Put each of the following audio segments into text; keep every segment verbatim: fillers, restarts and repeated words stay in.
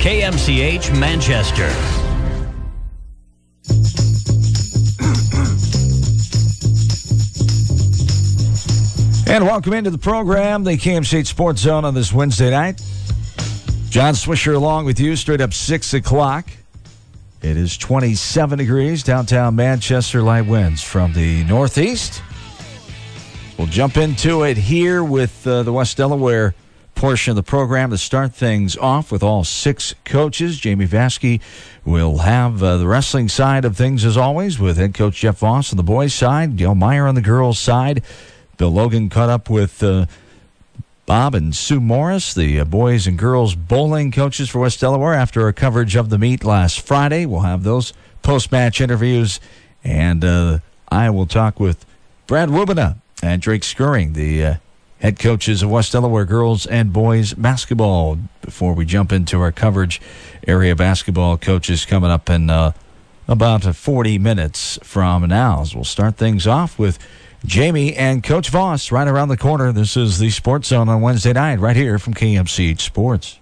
K M C H Manchester. And welcome into the program, the K M C H Sports Zone on this Wednesday night. John Swisher along with you, straight up six o'clock. It is twenty-seven degrees, downtown Manchester, light winds from the northeast. We'll jump into it here with uh, the West Delaware portion of the program to start things off with all six coaches. Jamie Vaskey will have uh, the wrestling side of things as always with head coach Jeff Voss on the boys' side, Dale Meyer on the girls' side. Bill Logan caught up with uh, Bob and Sue Morris, the uh, boys and girls bowling coaches for West Delaware, after our coverage of the meet last Friday. We'll have those post-match interviews, and uh, I will talk with Brad Wubina and Drake Skirring, the uh, head coaches of West Delaware girls and boys basketball, before we jump into our coverage area basketball coaches coming up in uh, about forty minutes from now. So we'll start things off with Jamie and Coach Voss right around the corner. This is the Sports Zone on Wednesday night right here from K M C H Sports.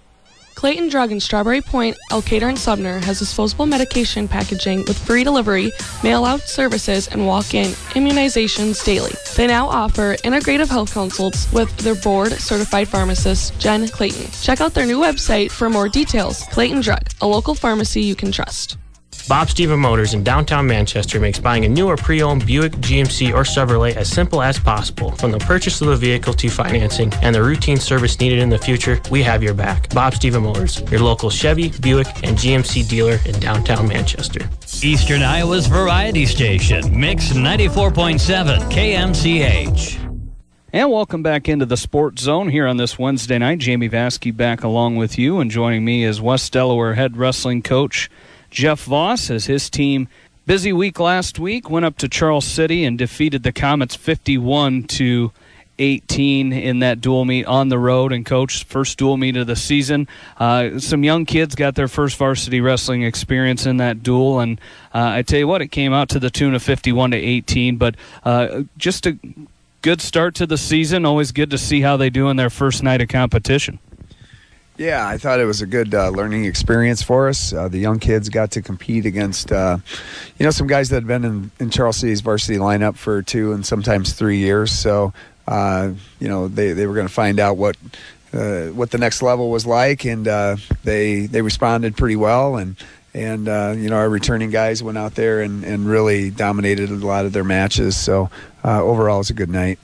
Clayton Drug in Strawberry Point, Elkader, and Sumner has disposable medication packaging with free delivery, mail-out services, and walk-in immunizations daily. They now offer integrative health consults with their board-certified pharmacist, Jen Clayton. Check out their new website for more details. Clayton Drug, a local pharmacy you can trust. Bob Stephen Motors in downtown Manchester makes buying a new or pre-owned Buick, G M C, or Chevrolet as simple as possible. From the purchase of the vehicle to financing and the routine service needed in the future, we have your back. Bob Stephen Motors, your local Chevy, Buick, and G M C dealer in downtown Manchester. Eastern Iowa's variety station, Mix ninety-four point seven, K M C H. And welcome back into the Sports Zone here on this Wednesday night. Jamie Vaskey back along with you, and joining me is West Delaware head wrestling coach Jeff Voss, as his team, busy week last week, went up to Charles City and defeated the Comets fifty-one to eighteen in that dual meet on the road. And Coach, first dual meet of the season. Uh, some young kids got their first varsity wrestling experience in that duel, and uh, I tell you what, it came out to the tune of fifty-one to eighteen. But uh, just a good start to the season. Always good to see how they do in their first night of competition. Yeah, I thought it was a good uh, learning experience for us. Uh, the young kids got to compete against, uh, you know, some guys that had been in, in Charles City's varsity lineup for two and sometimes three years. So, uh, you know, they, they were going to find out what uh, what the next level was like, and uh, they they responded pretty well. And, and uh, you know, our returning guys went out there and, and really dominated a lot of their matches. So, uh, overall, it was a good night.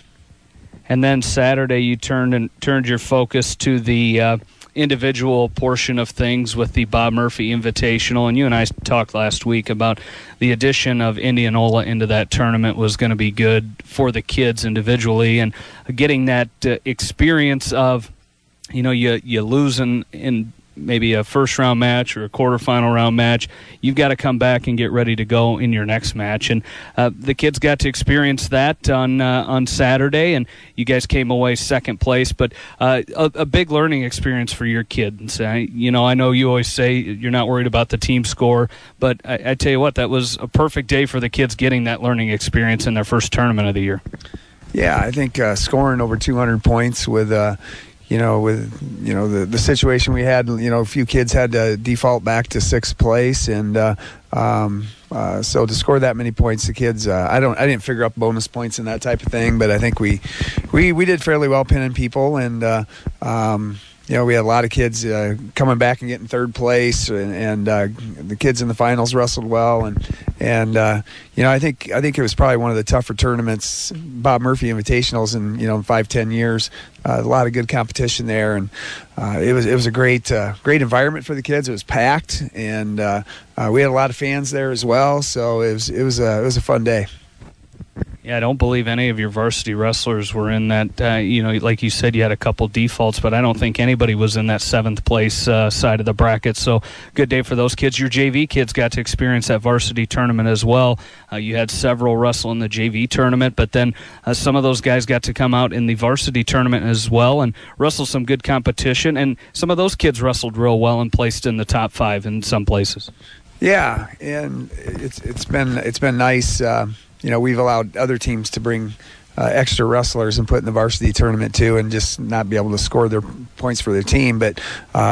And then Saturday, you turned and turned your focus to the uh, individual portion of things with the Bob Murphy Invitational. And you and I talked last week about the addition of Indianola into that tournament was going to be good for the kids individually, and getting that uh, experience of, you know, you you lose in, in maybe a first-round match or a quarterfinal round match, you've got to come back and get ready to go in your next match. And uh, the kids got to experience that on uh, on Saturday, and you guys came away second place. But uh, a, a big learning experience for your kids. Uh, you know, I know you always say you're not worried about the team score, but I, I tell you what, that was a perfect day for the kids getting that learning experience in their first tournament of the year. Yeah, I think uh, scoring over two hundred points with uh, – you know, with, you know, the, the situation we had, you know, a few kids had to default back to sixth place. And uh, um, uh, so to score that many points, the kids, uh, I don't, I didn't figure up bonus points and that type of thing, but I think we, we, we did fairly well pinning people. And, uh, um, you know, we had a lot of kids uh, coming back and getting third place, and, and uh, the kids in the finals wrestled well, and and uh, you know, I think I think it was probably one of the tougher tournaments, Bob Murphy Invitationals, in you know in five ten years. Uh, a lot of good competition there, and uh, it was it was a great uh, great environment for the kids. It was packed, and uh, uh, we had a lot of fans there as well. So it was it was a it was a fun day. Yeah, I don't believe any of your varsity wrestlers were in that. Uh, you know, like you said, you had a couple defaults, but I don't think anybody was in that seventh place uh, side of the bracket. So good day for those kids. Your J V kids got to experience that varsity tournament as well. Uh, you had several wrestle in the J V tournament, but then uh, some of those guys got to come out in the varsity tournament as well and wrestle some good competition. And some of those kids wrestled real well and placed in the top five in some places. Yeah, and it's it's been it's been nice. Uh, You know, we've allowed other teams to bring uh, extra wrestlers and put in the varsity tournament too, and just not be able to score their points for their team. But uh,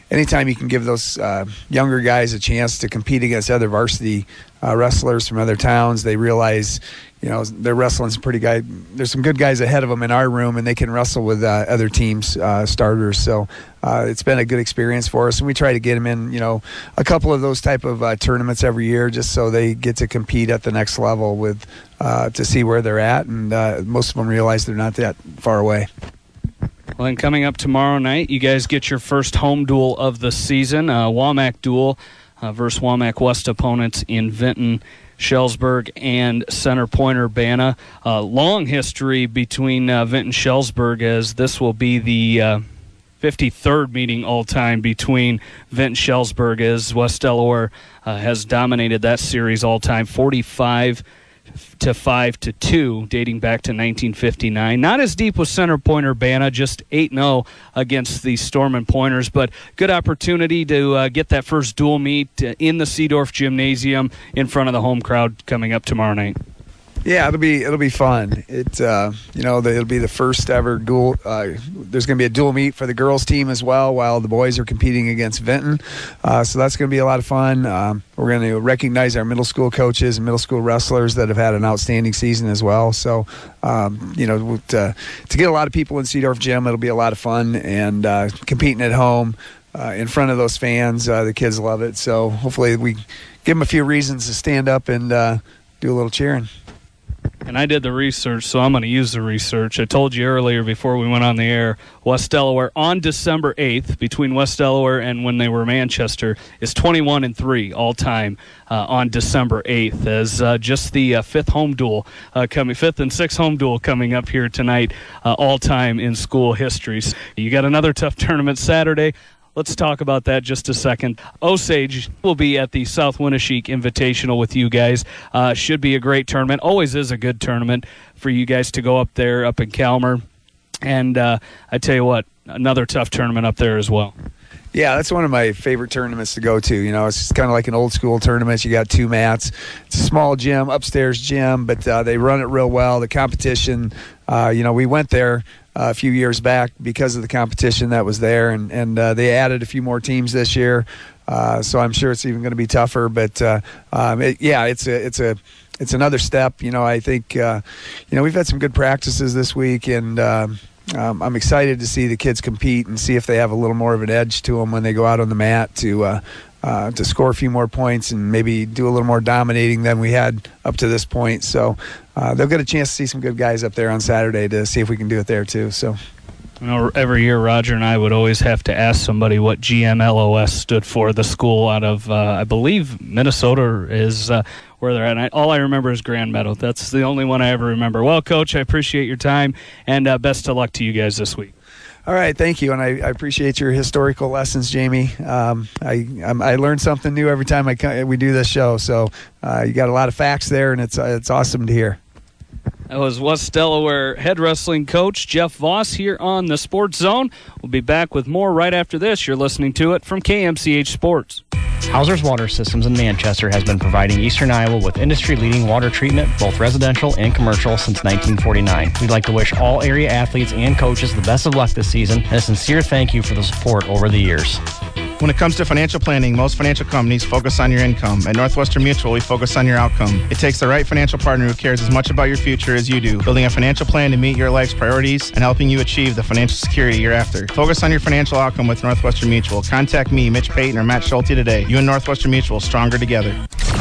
anytime you can give those uh, younger guys a chance to compete against other varsity uh, wrestlers from other towns, they realize, you know, they're wrestling some pretty guy. There's some good guys ahead of them in our room, and they can wrestle with uh, other teams' uh, starters. So uh, it's been a good experience for us, and we try to get them in, you know, a couple of those type of uh, tournaments every year, just so they get to compete at the next level with uh, to see where they're at, and uh, most of them realize they're not that far away. Well, then coming up tomorrow night, you guys get your first home duel of the season, uh, Wamack duel uh, versus Wamack West opponents in Vinton, Shellsburg, and Center Point Urbana. Uh, long history between uh, Vinton and Shellsburg, as this will be the uh, fifty-third meeting all-time between Vinton and Shellsburg, as West Delaware uh, has dominated that series all-time, forty-five to five to two, dating back to nineteen fifty-nine. Not as deep with Center Point Urbana, just eight and oh against the Storm and Pointers, but good opportunity to uh, get that first dual meet uh, in the Seedorf Gymnasium in front of the home crowd coming up tomorrow night. Yeah, it'll be it'll be fun. It uh, you know the, it'll be the first ever dual. Uh, there's going to be a dual meet for the girls team as well, while the boys are competing against Vinton. Uh, so that's going to be a lot of fun. Um, we're going to recognize our middle school coaches and middle school wrestlers that have had an outstanding season as well. So um, you know to, to get a lot of people in Seedorf Gym, it'll be a lot of fun, and uh, competing at home uh, in front of those fans, uh, the kids love it. So hopefully we give them a few reasons to stand up and uh, do a little cheering. And I did the research, so I'm going to use the research. I told you earlier before we went on the air, West Delaware on December eighth, between West Delaware and when they were Manchester, is twenty-one and three all time uh, on December eighth, as uh, just the uh, fifth home duel uh, coming, fifth and sixth home duel coming up here tonight, uh, all time in school history. So you got another tough tournament Saturday. Let's talk about that just a second. Osage will be at the South Winneshiek Invitational with you guys. Uh, should be a great tournament. Always is a good tournament for you guys to go up there, up in Calmer. And uh, I tell you what, another tough tournament up there as well. Yeah, that's one of my favorite tournaments to go to. You know, it's kind of like an old school tournament. You got two mats. It's a small gym, upstairs gym, but uh, they run it real well. The competition, uh, you know, we went there uh, a few years back because of the competition that was there, and, and uh, they added a few more teams this year. Uh, so I'm sure it's even going to be tougher. But uh, um, it, yeah, it's a it's a it's another step. You know, I think uh, you know we've had some good practices this week, and. Um, Um, I'm excited to see the kids compete and see if they have a little more of an edge to them when they go out on the mat to uh, uh, to score a few more points and maybe do a little more dominating than we had up to this point. So uh, they'll get a chance to see some good guys up there on Saturday to see if we can do it there too. So. You know, every year Roger and I would always have to ask somebody what G M L O S stood for. The school out of, uh, I believe, Minnesota is uh, where they're at. And I, all I remember is Grand Meadow. That's the only one I ever remember. Well, Coach, I appreciate your time, and uh, best of luck to you guys this week. All right, thank you, and I, I appreciate your historical lessons, Jamie. Um, I I'm, I learn something new every time I come, we do this show. So uh, you got a lot of facts there, and it's uh, it's awesome to hear. That was West Delaware head wrestling coach Jeff Voss here on the Sports Zone. We'll be back with more right after this. You're listening to it from K M C H Sports. Hauser's Water Systems in Manchester has been providing Eastern Iowa with industry-leading water treatment, both residential and commercial, since nineteen forty-nine. We'd like to wish all area athletes and coaches the best of luck this season, and a sincere thank you for the support over the years. When it comes to financial planning, most financial companies focus on your income. At Northwestern Mutual, we focus on your outcome. It takes the right financial partner who cares as much about your future as you do, building a financial plan to meet your life's priorities and helping you achieve the financial security you're after. Focus on your financial outcome with Northwestern Mutual. Contact me, Mitch Payton, or Matt Schulte today. You and Northwestern Mutual, stronger together.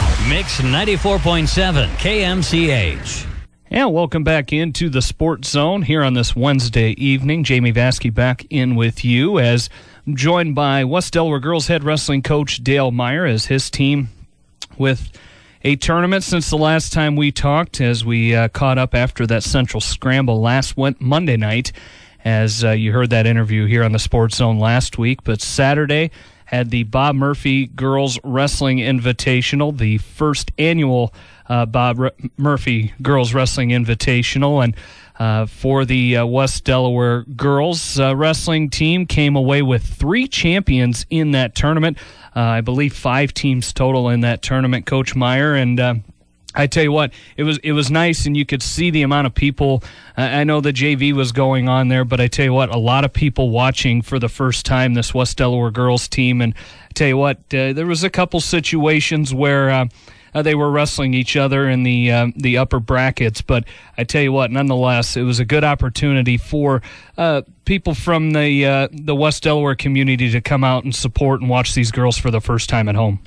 Mix ninety-four point seven K M C H. And welcome back into the Sports Zone here on this Wednesday evening. Jamie Vaskey back in with you, as I'm joined by West Delaware girls head wrestling coach Dale Meyer, as his team with a tournament since the last time we talked, as we uh, caught up after that Central Scramble last Monday night, as uh, you heard that interview here on the Sports Zone last week. But Saturday had the Bob Murphy Girls Wrestling Invitational, the first annual uh, Bob R- Murphy Girls Wrestling Invitational. And uh, for the uh, West Delaware girls uh, wrestling team, came away with three champions in that tournament. Uh, I believe five teams total in that tournament, Coach Meyer. And uh, I tell you what, it was it was nice, and you could see the amount of people. Uh, I know the J V was going on there, but I tell you what, a lot of people watching for the first time this West Delaware girls team. And I tell you what, uh, there was a couple situations where uh, uh, they were wrestling each other in the uh, the upper brackets. But I tell you what, nonetheless, it was a good opportunity for uh, people from the uh, the West Delaware community to come out and support and watch these girls for the first time at home.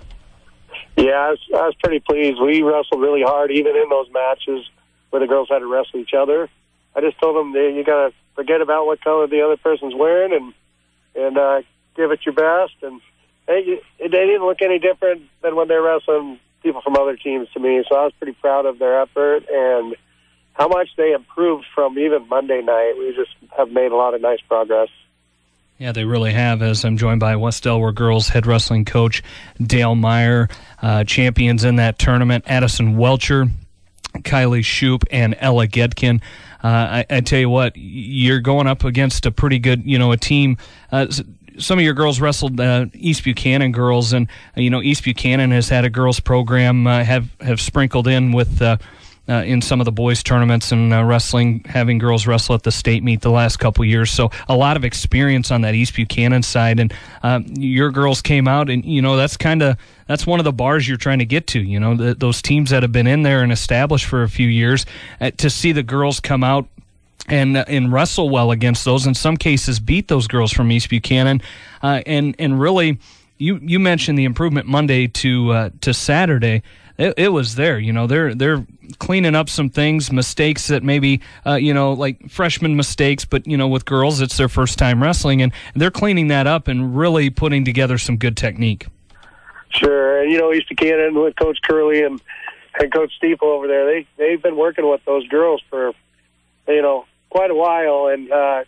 Yeah, I was, I was pretty pleased. We wrestled really hard, even in those matches where the girls had to wrestle each other. I just told them, that you got to forget about what color the other person's wearing and and uh, give it your best. And they, they didn't look any different than when they were wrestling people from other teams to me. So I was pretty proud of their effort and how much they improved from even Monday night. We just have made a lot of nice progress. Yeah, they really have, as I'm joined by West Delaware girls head wrestling coach Dale Meyer, uh, champions in that tournament, Addison Welcher, Kylie Shoup, and Ella Gedkin. Uh, I, I tell you what, you're going up against a pretty good, you know, a team. Uh, some of your girls wrestled uh, East Buchanan girls, and, uh, you know, East Buchanan has had a girls program, uh, have, have sprinkled in with uh, Uh, in some of the boys' tournaments and uh, wrestling, having girls wrestle at the state meet the last couple years. So a lot of experience on that East Buchanan side. And um, your girls came out, and, you know, that's kind of that's one of the bars you're trying to get to, you know, the, those teams that have been in there and established for a few years, uh, to see the girls come out and uh, and wrestle well against those, in some cases beat those girls from East Buchanan. Uh, and, and really, you, you mentioned the improvement Monday to uh, to Saturday. It, it was there, you know, they're they're cleaning up some things, mistakes that maybe, uh, you know, like freshman mistakes, but, you know, with girls, it's their first time wrestling, and they're cleaning that up and really putting together some good technique. Sure, and, you know, East Buchanan with Coach Curley and, and Coach Steeple over there, they, they've been working with those girls for, you know, quite a while, and uh,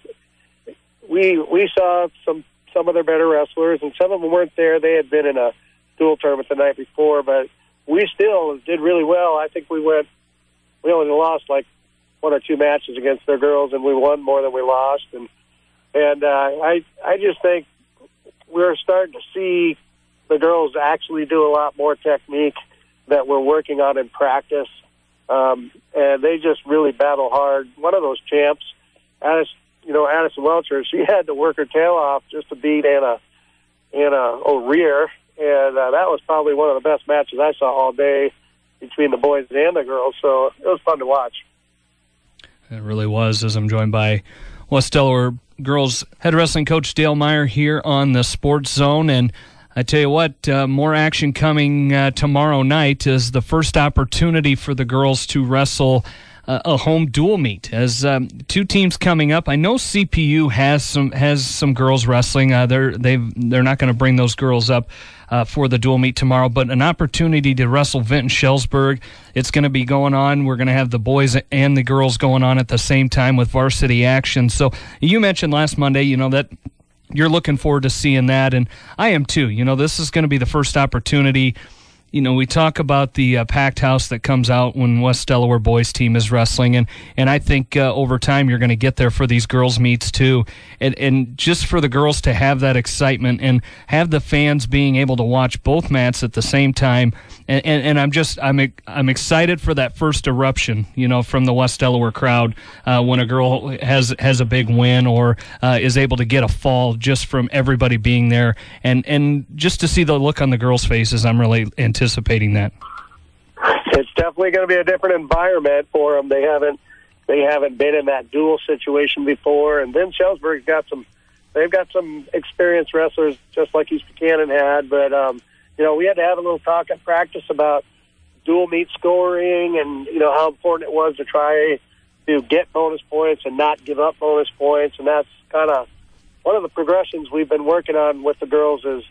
we we saw some, some of their better wrestlers, and some of them weren't there. They had been in a dual tournament the night before, but we still did really well. I think we went, we only lost like one or two matches against their girls, and we won more than we lost. And and uh, I I just think we're starting to see the girls actually do a lot more technique that we're working on in practice, um, and they just really battle hard. One of those champs, Addis, you know, Addison Welcher, she had to work her tail off just to beat Anna Anna O'Rear. And uh, that was probably one of the best matches I saw all day between the boys and the girls. So it was fun to watch. It really was, as I'm joined by West Delaware girls head wrestling coach Dale Meyer here on the Sports Zone. And I tell you what, uh, more action coming uh, tomorrow night is the first opportunity for the girls to wrestle Uh, a home dual meet, as um, two teams coming up. I know C P U has some has some girls wrestling. Uh, they're they they're not going to bring those girls up uh, for the dual meet tomorrow, but an opportunity to wrestle Vinton Shellsburg. It's going to be going on. We're going to have the boys and the girls going on at the same time with varsity action. So you mentioned last Monday, you know, that you're looking forward to seeing that, and I am too. You know, this is going to be the first opportunity. You know, we talk about the uh, packed house that comes out when West Delaware boys team is wrestling, and, and I think uh, over time you're going to get there for these girls' meets too, and, and just for the girls to have that excitement and have the fans being able to watch both mats at the same time, and, and, and I'm just I'm I'm excited for that first eruption, you know, from the West Delaware crowd uh, when a girl has has a big win or uh, is able to get a fall just from everybody being there, and and just to see the look on the girls' faces, I'm really anticipating. anticipating that. It's definitely going to be a different environment for them. They haven't they haven't been in that dual situation before, and then Shellsburg's got some they've got some experienced wrestlers just like East Buchanan had. But um, you know, we had to have a little talk at practice about dual meet scoring and you know how important it was to try to get bonus points and not give up bonus points, and that's kind of one of the progressions we've been working on with the girls is.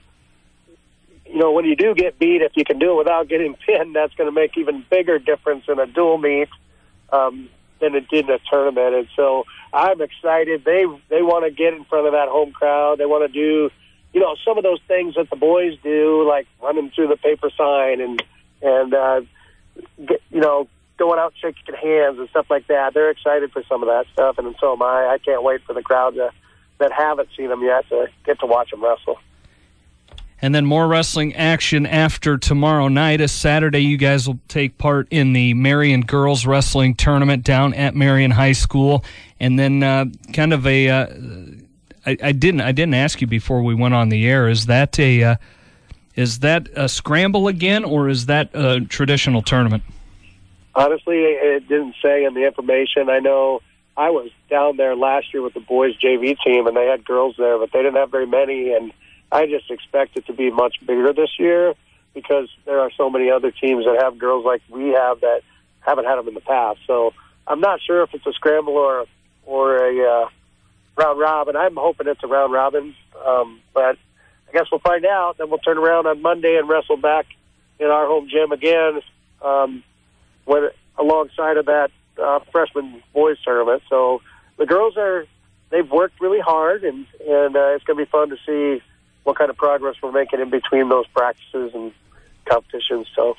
You know, when you do get beat, if you can do it without getting pinned, that's going to make even bigger difference in a dual meet um, than it did in a tournament. And so I'm excited. They they want to get in front of that home crowd. They want to do, you know, some of those things that the boys do, like running through the paper sign and, and uh, get, you know, going out shaking hands and stuff like that. They're excited for some of that stuff, and so am I. I can't wait for the crowd to, that haven't seen them yet to get to watch them wrestle. And then more wrestling action after tomorrow night. As Saturday, you guys will take part in the Marion Girls Wrestling Tournament down at Marion High School. And then uh, kind of a, uh, I, I didn't I didn't ask you before we went on the air, is that a, uh, is that a scramble again, or is that a traditional tournament? Honestly, it didn't say in the information. I know I was down there last year with the boys' J V team, and they had girls there, but they didn't have very many, and I just expect it to be much bigger this year because there are so many other teams that have girls like we have that haven't had them in the past. So I'm not sure if it's a scramble or or a uh, round robin. I'm hoping it's a round robin, um, but I guess we'll find out. Then we'll turn around on Monday and wrestle back in our home gym again um, when, alongside of that uh, freshman boys tournament. So the girls are, they've worked really hard, and, and uh, it's going to be fun to see what kind of progress we're making in between those practices and competitions. So,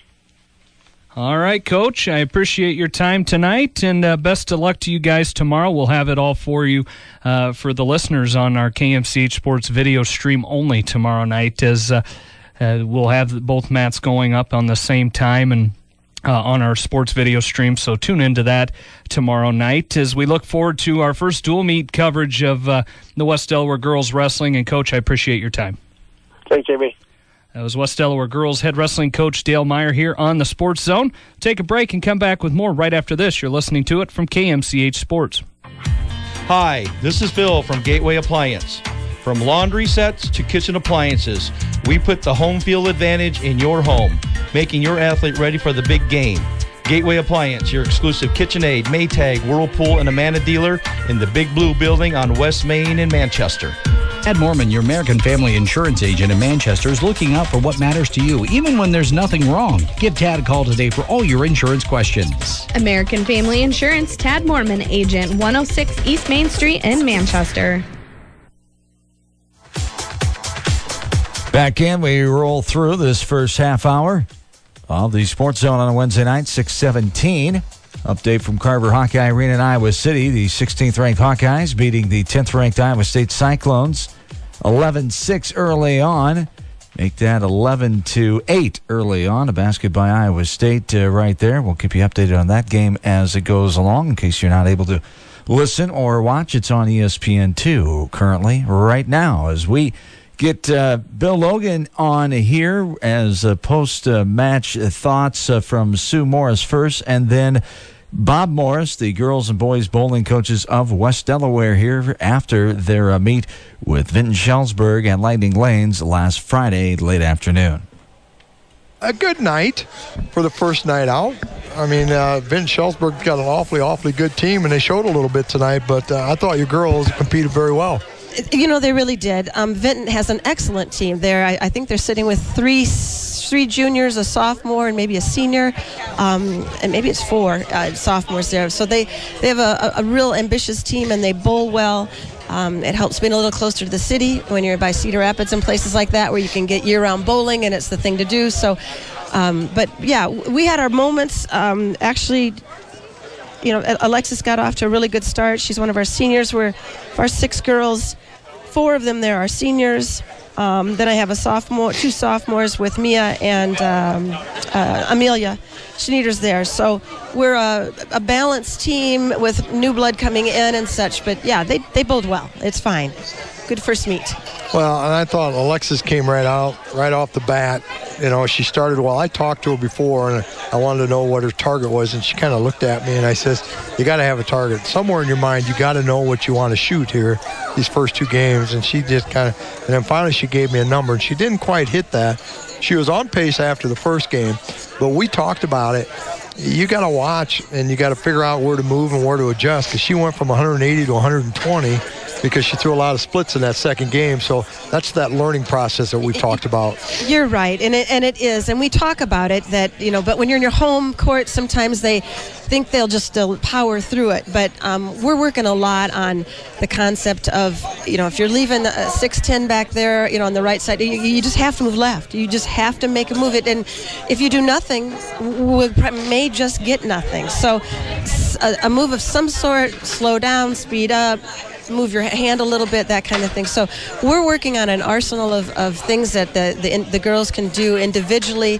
all right, Coach, I appreciate your time tonight, and uh, best of luck to you guys tomorrow. We'll have it all for you uh, for the listeners on our K M C H Sports video stream only tomorrow night, as uh, uh, we'll have both mats going up on the same time and Uh, on our sports video stream, so tune into that tomorrow night as we look forward to our first dual meet coverage of uh, the West Delaware Girls Wrestling. And, Coach, I appreciate your time. Thanks, Jamie. That was West Delaware Girls head wrestling coach Dale Meyer here on the Sports Zone. Take a break and come back with more right after this. You're listening to it from K M C H Sports. Hi, this is Bill from Gateway Appliance. From laundry sets to kitchen appliances, we put the home field advantage in your home, making your athlete ready for the big game. Gateway Appliance, your exclusive KitchenAid, Maytag, Whirlpool, and Amana dealer in the Big Blue Building on West Main in Manchester. Tad Mormon, your American Family Insurance agent in Manchester, is looking out for what matters to you, even when there's nothing wrong. Give Tad a call today for all your insurance questions. American Family Insurance, Tad Mormon, agent, one oh six East Main Street in Manchester. Back in, we roll through this first half hour of the Sports Zone on a Wednesday night, six seventeen. Update from Carver Hawkeye Arena in Iowa City. The sixteenth ranked Hawkeyes beating the tenth ranked Iowa State Cyclones eleven six early on. Make that eleven to eight early on. A basket by Iowa State uh, right there. We'll keep you updated on that game as it goes along in case you're not able to listen or watch. It's on E S P N two currently right now as we get uh, Bill Logan on here as uh, post-match uh, thoughts uh, from Sue Morris first, and then Bob Morris, the girls and boys bowling coaches of West Delaware, here after their uh, meet with Vinton Schellsburg and Lightning Lanes last Friday late afternoon. A good night for the first night out. I mean, uh, Vinton Schellsburg got an awfully, awfully good team, and they showed a little bit tonight, but uh, I thought your girls competed very well. You know, they really did. Um, Vinton has an excellent team there. I, I think they're sitting with three three juniors, a sophomore, and maybe a senior, um, and maybe it's four uh, sophomores there. So they, they have a, a real ambitious team, and they bowl well. Um, it helps being a little closer to the city when you're by Cedar Rapids and places like that where you can get year-round bowling, and it's the thing to do. So, um, but, yeah, we had our moments. Um, actually, you know, Alexis got off to a really good start. She's one of our seniors. We're our six girls. Four of them there are seniors. Um, then I have a sophomore, two sophomores with Mia and um, uh, Amelia Schneider's there. So we're a, a balanced team with new blood coming in and such. But, yeah, they, they bowled well. It's fine. Good first meet. Well, and I thought Alexis came right out, right off the bat. You know, she started well. I talked to her before, and I wanted to know what her target was, and she kind of looked at me, and I says, you got to have a target. Somewhere in your mind, you got to know what you want to shoot here, these first two games. And she just kind of, and then finally she gave me a number, and she didn't quite hit that. She was on pace after the first game, but we talked about it. You got to watch, and you got to figure out where to move and where to adjust, because she went from one hundred eighty to one hundred twenty because she threw a lot of splits in that second game. So that's that learning process that we talked about. You're right, and it, and it is. And we talk about it that, you know, but when you're in your home court, sometimes they think they'll just still power through it. But um, we're working a lot on the concept of, you know, if you're leaving a six ten back there, you know, on the right side, you, you just have to move left. You just have to make a move. It, and if you do nothing, we may just get nothing. So a, a move of some sort, slow down, speed up, move your hand a little bit, that kind of thing. So we're working on an arsenal of, of things that the, the the girls can do individually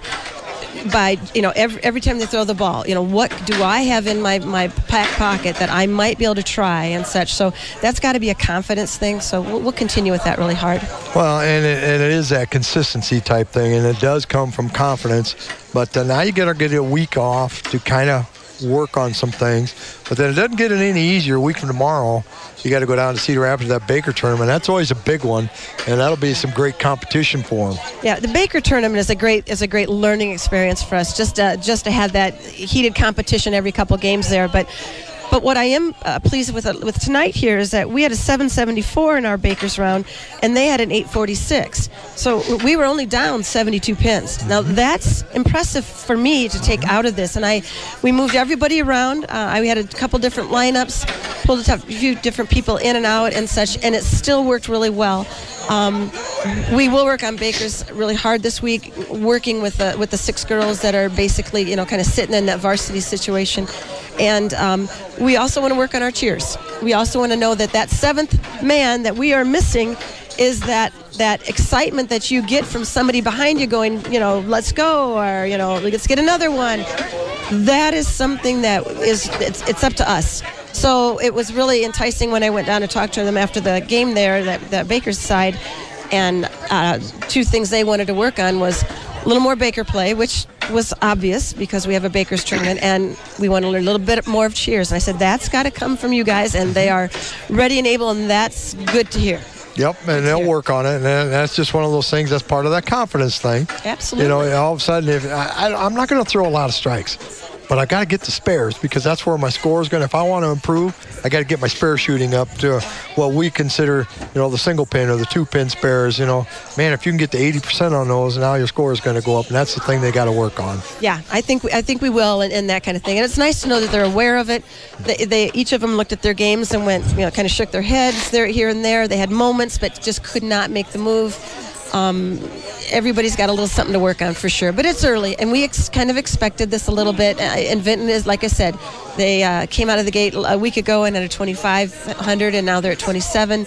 by, you know, every, every time they throw the ball. You know, what do I have in my, my back pocket that I might be able to try and such. So that's got to be a confidence thing. So we'll, we'll continue with that really hard. Well, and it, and it is that consistency type thing, and it does come from confidence. But uh, now you got to get a week off to kind of work on some things. But then it doesn't get any easier. A week from tomorrow, you got to go down to Cedar Rapids to that Baker tournament. That's always a big one, and that'll be some great competition for them. Yeah, the Baker tournament is a great is a great learning experience for us. Just uh, just to have that heated competition every couple games there, but. But what I am uh, pleased with uh, with tonight here is that we had a seven seventy-four in our Bakers round, and they had an eight forty-six. So we were only down seventy-two pins. Now that's impressive for me to take out of this. And I, we moved everybody around. Uh, I had a couple different lineups, pulled a few different people in and out and such, and it still worked really well. Um, we will work on Bakers really hard this week, working with the with the six girls that are basically, you know, kind of sitting in that varsity situation. And um, we also want to work on our cheers. We also want to know that that seventh man that we are missing is that that excitement that you get from somebody behind you going, you know, let's go, or, you know, let's get another one. That is something that is, it's, it's up to us. So it was really enticing when I went down to talk to them after the game there, that, that Baker's side. And uh, two things they wanted to work on was a little more Baker play, which was obvious because we have a Baker's tournament, and we want to learn a little bit more of cheers. And I said, that's got to come from you guys, and they are ready and able, and that's good to hear. Yep, and they'll work on it, and that's just one of those things that's part of that confidence thing. Absolutely. You know, all of a sudden, if I, I, I'm not going to throw a lot of strikes, but I got to get the spares because that's where my score is going to, if I want to improve, I got to get my spare shooting up to what we consider, you know, the single pin or the two pin spares. You know, man, if you can get to eighty percent on those, now your score is going to go up, and that's the thing they got to work on. Yeah, I think we, I think we will, and, and that kind of thing. And it's nice to know that they're aware of it. They, they each of them looked at their games and went, you know, kind of shook their heads there, here and there. They had moments, but just could not make the move. Um, everybody's got a little something to work on for sure, but it's early, and we ex- kind of expected this a little bit. Uh, and Vinton is, like I said, they uh, came out of the gate a week ago and at a twenty-five hundred, and now they're at twenty-seven.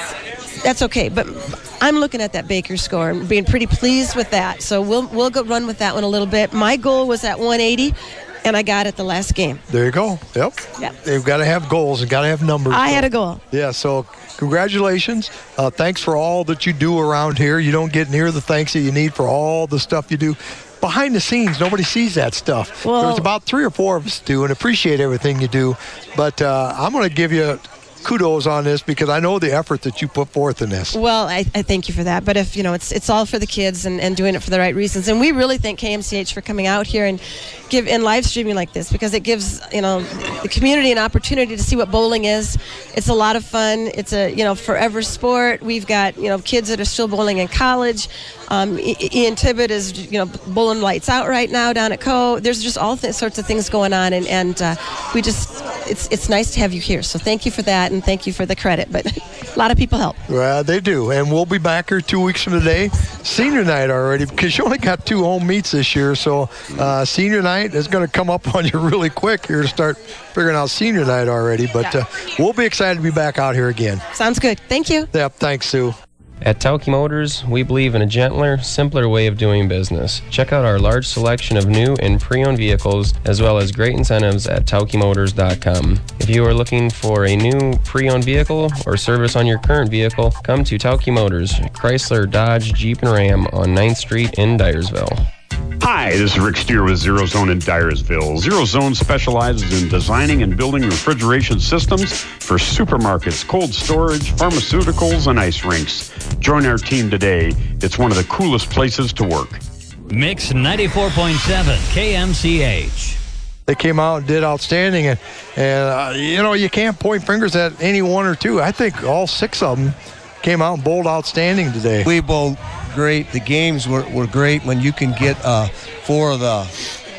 That's okay, but I'm looking at that Baker score and being pretty pleased with that. So we'll we'll go run with that one a little bit. My goal was at one eighty. And I got it the last game. There you go. Yep. Yep. They've got to have goals and got to have numbers. I so. had a goal. Yeah, so congratulations. Uh, thanks for all that you do around here. You don't get near the thanks that you need for all the stuff you do. Behind the scenes, nobody sees that stuff. Well, There's about three or four of us do and appreciate everything you do. But uh, I'm going to give you kudos on this because I know the effort that you put forth in this. Well, I, I thank you for that. But if, you know, it's it's all for the kids and, and doing it for the right reasons. And we really thank K M C H for coming out here and give and live streaming like this because it gives, you know, the community an opportunity to see what bowling is. It's a lot of fun. It's a, you know, forever sport. We've got, you know, kids that are still bowling in college. Um, Ian Tibbett is, you know, bowling lights out right now down at Co. There's just all th- sorts of things going on, and, and uh, we just, it's it's nice to have you here. So thank you for that, and thank you for the credit. But a lot of people help. Well, they do, and we'll be back here two weeks from today. Senior night already, because you only got two home meets this year, so uh, senior night is going to come up on you really quick here to start figuring out senior night already. But Yeah. uh, we'll be excited to be back out here again. Sounds good. Thank you. Yep, thanks, Sue. At Tauke Motors, we believe in a gentler, simpler way of doing business. Check out our large selection of new and pre-owned vehicles, as well as great incentives at tauke motors dot com. If you are looking for a new pre-owned vehicle or service on your current vehicle, come to Tauke Motors, Chrysler, Dodge, Jeep, and Ram on ninth Street in Dyersville. Hi, this is Rick Steer with Zero Zone in Dyersville. Zero Zone specializes in designing and building refrigeration systems for supermarkets, cold storage, pharmaceuticals, and ice rinks. Join our team today. It's one of the coolest places to work. Mix ninety-four point seven K M C H. They came out and did outstanding, and, and uh, you know, you can't point fingers at any one or two. I think all six of them came out and bowled outstanding today. We bowled great. The games were, were great when you can get uh, four of the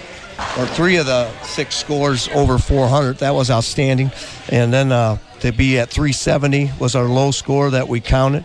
or three of the six scores over four hundred. That was outstanding. And then uh, to be at three seventy was our low score that we counted.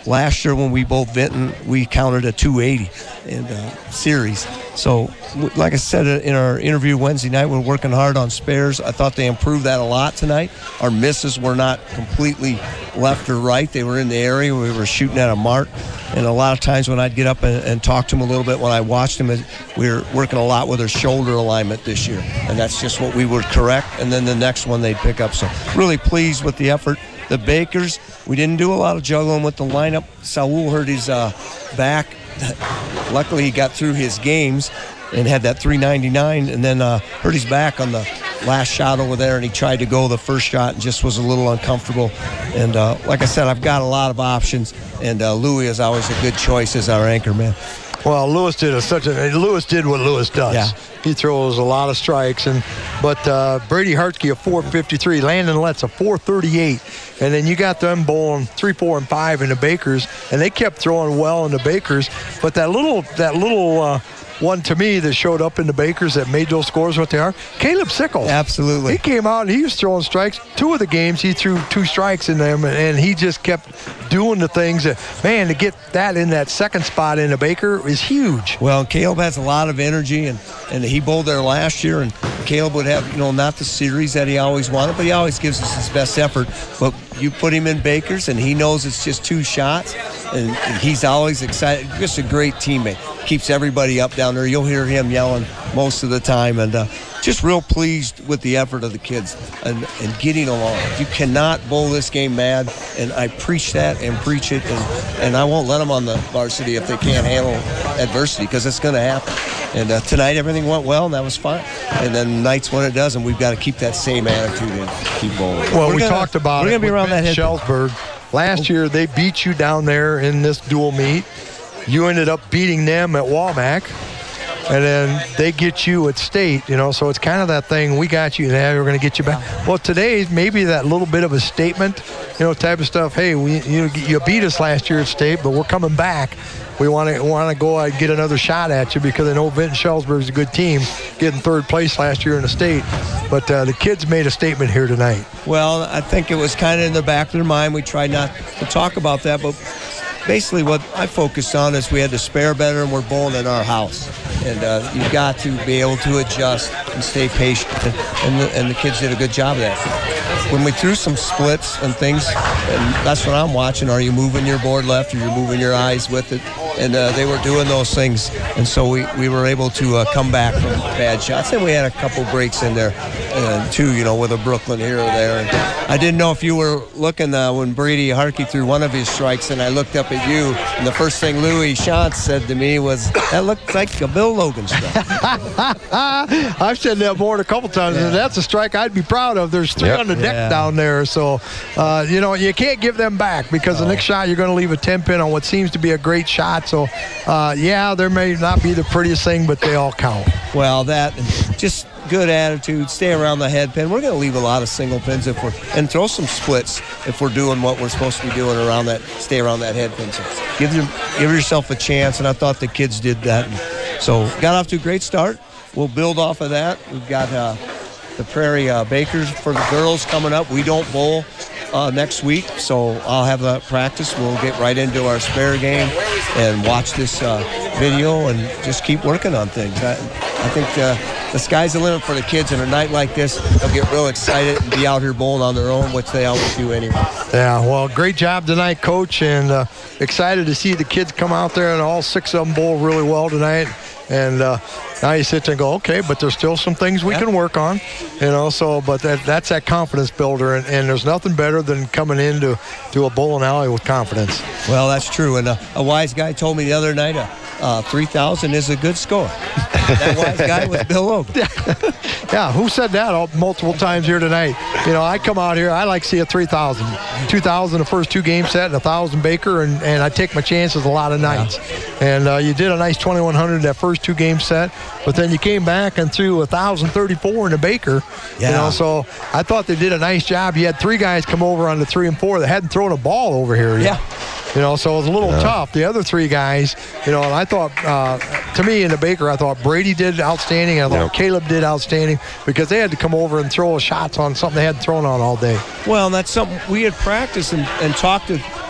last year when we bowled Vinton, we counted a two eighty in uh, series. So, like I said in our interview Wednesday night, we're working hard on spares. I thought they improved that a lot tonight. Our misses were not completely left or right. They were in the area. We were shooting at a mark. And a lot of times when I'd get up and, and talk to him a little bit when I watched him, we were working a lot with their shoulder alignment this year. And that's just what we would correct. And then the next one they'd pick up. So really pleased with the effort. The Bakers, we didn't do a lot of juggling with the lineup. Saul hurt his uh, back. Luckily, he got through his games and had that three ninety-nine, and then uh, hurt his back on the last shot over there, and he tried to go the first shot and just was a little uncomfortable. And uh, like I said, I've got a lot of options, and uh, Louis is always a good choice as our anchor man. Well, Lewis did a, such a Lewis did what Lewis does. Yeah. He throws a lot of strikes, and but uh, Brady Hartke a four fifty-three, Landon Letts a four thirty-eight, and then you got them bowling three, four, and five in the Bakers, and they kept throwing well in the Bakers. But that little that little uh, one to me that showed up in the Bakers that made those scores what they are, Caleb Sickles. Absolutely. He came out and he was throwing strikes. Two of the games he threw two strikes in them, and, and he just kept doing the things that, man, to get that in that second spot in the Baker is huge. Well, Caleb has a lot of energy, and, and he bowled there last year, and Caleb would have, you know, not the series that he always wanted, but he always gives us his best effort. But you put him in Bakers, and he knows it's just two shots, and, and he's always excited. Just a great teammate. Keeps everybody up down there. You'll hear him yelling most of the time, and uh, just real pleased with the effort of the kids and, and getting along. You cannot bowl this game mad, and I preach that and preach it, and, and I won't let them on the varsity if they can't handle adversity, because it's going to happen. And uh, tonight everything went well, and that was fine. And then nights when it doesn't, we've got to keep that same attitude and keep bowling. Well, we're we gonna, talked about we're it. We're going to be around that head. Schellsburg. Last year they beat you down there in this dual meet. You ended up beating them at Walmack, and then they get you at state, you know, so it's kind of that thing, we got you, now we're going to get you back. Well, today, maybe that little bit of a statement, you know, type of stuff, hey, we, you, you beat us last year at state, but we're coming back. We want to want to go and get another shot at you, because I know Vinton Schellsburg is a good team, getting third place last year in the state. But uh, the kids made a statement here tonight. Well, I think it was kind of in the back of their mind. We tried not to talk about that, but basically what I focused on is we had to spare better, and we're bowling in our house. And uh, you've got to be able to adjust and stay patient. And, and, the, and the kids did a good job of that. When we threw some splits and things, and that's what I'm watching, are you moving your board left, or you're moving your eyes with it? And uh, they were doing those things. And so we, we were able to uh, come back from bad shots. And we had a couple breaks in there, uh, too, you know, with a Brooklyn here or there. And I didn't know if you were looking uh, when Brady Hartke threw one of his strikes, and I looked up at you, and the first thing Louis Shantz said to me was, that looked like a Bill Logan strike. I've said that more than a couple times, yeah. And that's a strike I'd be proud of. There's three yep. on the deck yeah. down there, so uh, you know, you can't give them back, because oh. the next shot you're going to leave a ten pin on what seems to be a great shot. So uh, yeah, there may not be the prettiest thing, but they all count. Well, that just good attitude, stay around the head pin. We're going to leave a lot of single pins if we're, and throw some splits if we're doing what we're supposed to be doing around that, stay around that head pin. So give them, give yourself a chance, and I thought the kids did that. And so got off to a great start. We'll build off of that. We've got uh, the Prairie uh, Bakers for the girls coming up. We don't bowl uh, next week, so I'll have that practice. We'll get right into our spare game and watch this uh, video and just keep working on things. I, I think uh, the sky's the limit for the kids. In a night like this, they'll get real excited and be out here bowling on their own, which they always do anyway. Yeah, well, great job tonight, Coach, and uh, excited to see the kids come out there, and all six of them bowl really well tonight. And uh, now you sit there and go, okay, but there's still some things we yeah. can work on, you know. So, but that, that's that confidence builder, and, and there's nothing better than coming into to a bowling alley with confidence. Well, that's true. And uh, a wise guy told me the other night, uh, uh, three thousand is a good score. That wise guy was Bill Logan. Yeah, who said that all, multiple times here tonight? You know, I come out here, I like to see a three thousand. two thousand the first two game set, and one thousand Baker, and, and I take my chances a lot of nights. Yeah. And uh, you did a nice twenty-one hundred that first two game set, but then you came back and threw one thousand thirty-four in the Baker. Yeah. You know, so I thought they did a nice job. You had three guys come over on the three and four that hadn't thrown a ball over here yet. Yeah. You know, so it was a little yeah. tough. The other three guys, you know, and I thought, uh, to me in the Baker, I thought Brady did outstanding, and I thought yep. Caleb did outstanding, because they had to come over and throw shots on something they hadn't thrown on all day. Well, that's something we had practiced and, and talked to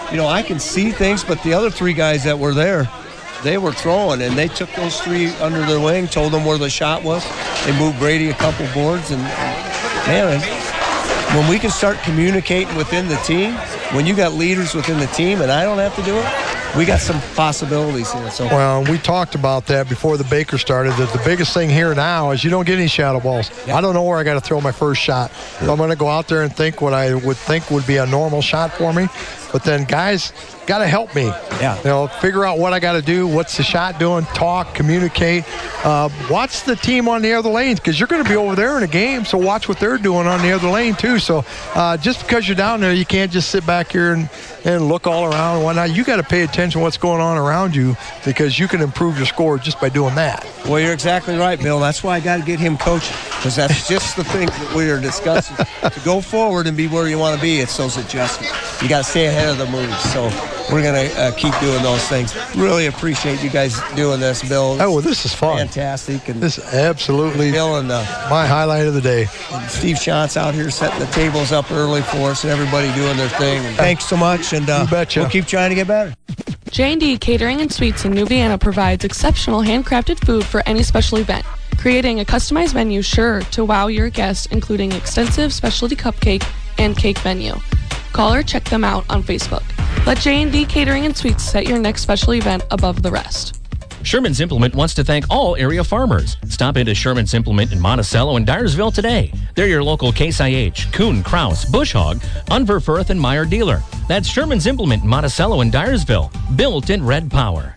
you know, I can see things, but the other three guys that were there, they were throwing, and they took those three under their wing, told them where the shot was. They moved Brady a couple boards, and, man, when we can start communicating within the team, when you got leaders within the team and I don't have to do it, we got some possibilities here. So. Well, we talked about that before the Baker started, that the biggest thing here now is you don't get any shadow balls. Yep. I don't know where I got to throw my first shot. So I'm going to go out there and think what I would think would be a normal shot for me. But then guys got to help me. Yeah. You know, figure out what I got to do, what's the shot doing, talk, communicate. Uh, watch the team on the other lanes, because you're going to be over there in a game, so watch what they're doing on the other lane too. So uh, just because you're down there, you can't just sit back here and, and look all around and whatnot. You got to pay attention to what's going on around you, because you can improve your score just by doing that. Well, you're exactly right, Bill. That's why I got to get him coaching, because that's just the thing that we are discussing. To go forward and be where you want to be, it's those adjustments. You got to stay ahead of the moves. So we're going to uh, keep doing those things. Really appreciate you guys doing this, Bill. Oh, well, this is fun. Fantastic. And this is absolutely Bill and uh, my highlight of the day. And Steve Shantz out here setting the tables up early for us, and everybody doing their thing. And thanks so much, and uh, you betcha. We'll keep trying to get better. J and D Catering and Sweets in New Vienna provides exceptional handcrafted food for any special event, creating a customized menu sure to wow your guests, including extensive specialty cupcake and cake menu. Call or check them out on Facebook. Let J and D Catering and Sweets set your next special event above the rest. Sherman's Implement wants to thank all area farmers. Stop into Sherman's Implement in Monticello and Dyersville today. They're your local Case I H, Kuhn, Kraus, Bush Hog, Unver Firth, and Meyer dealer. That's Sherman's Implement in Monticello and Dyersville, built in Red Power.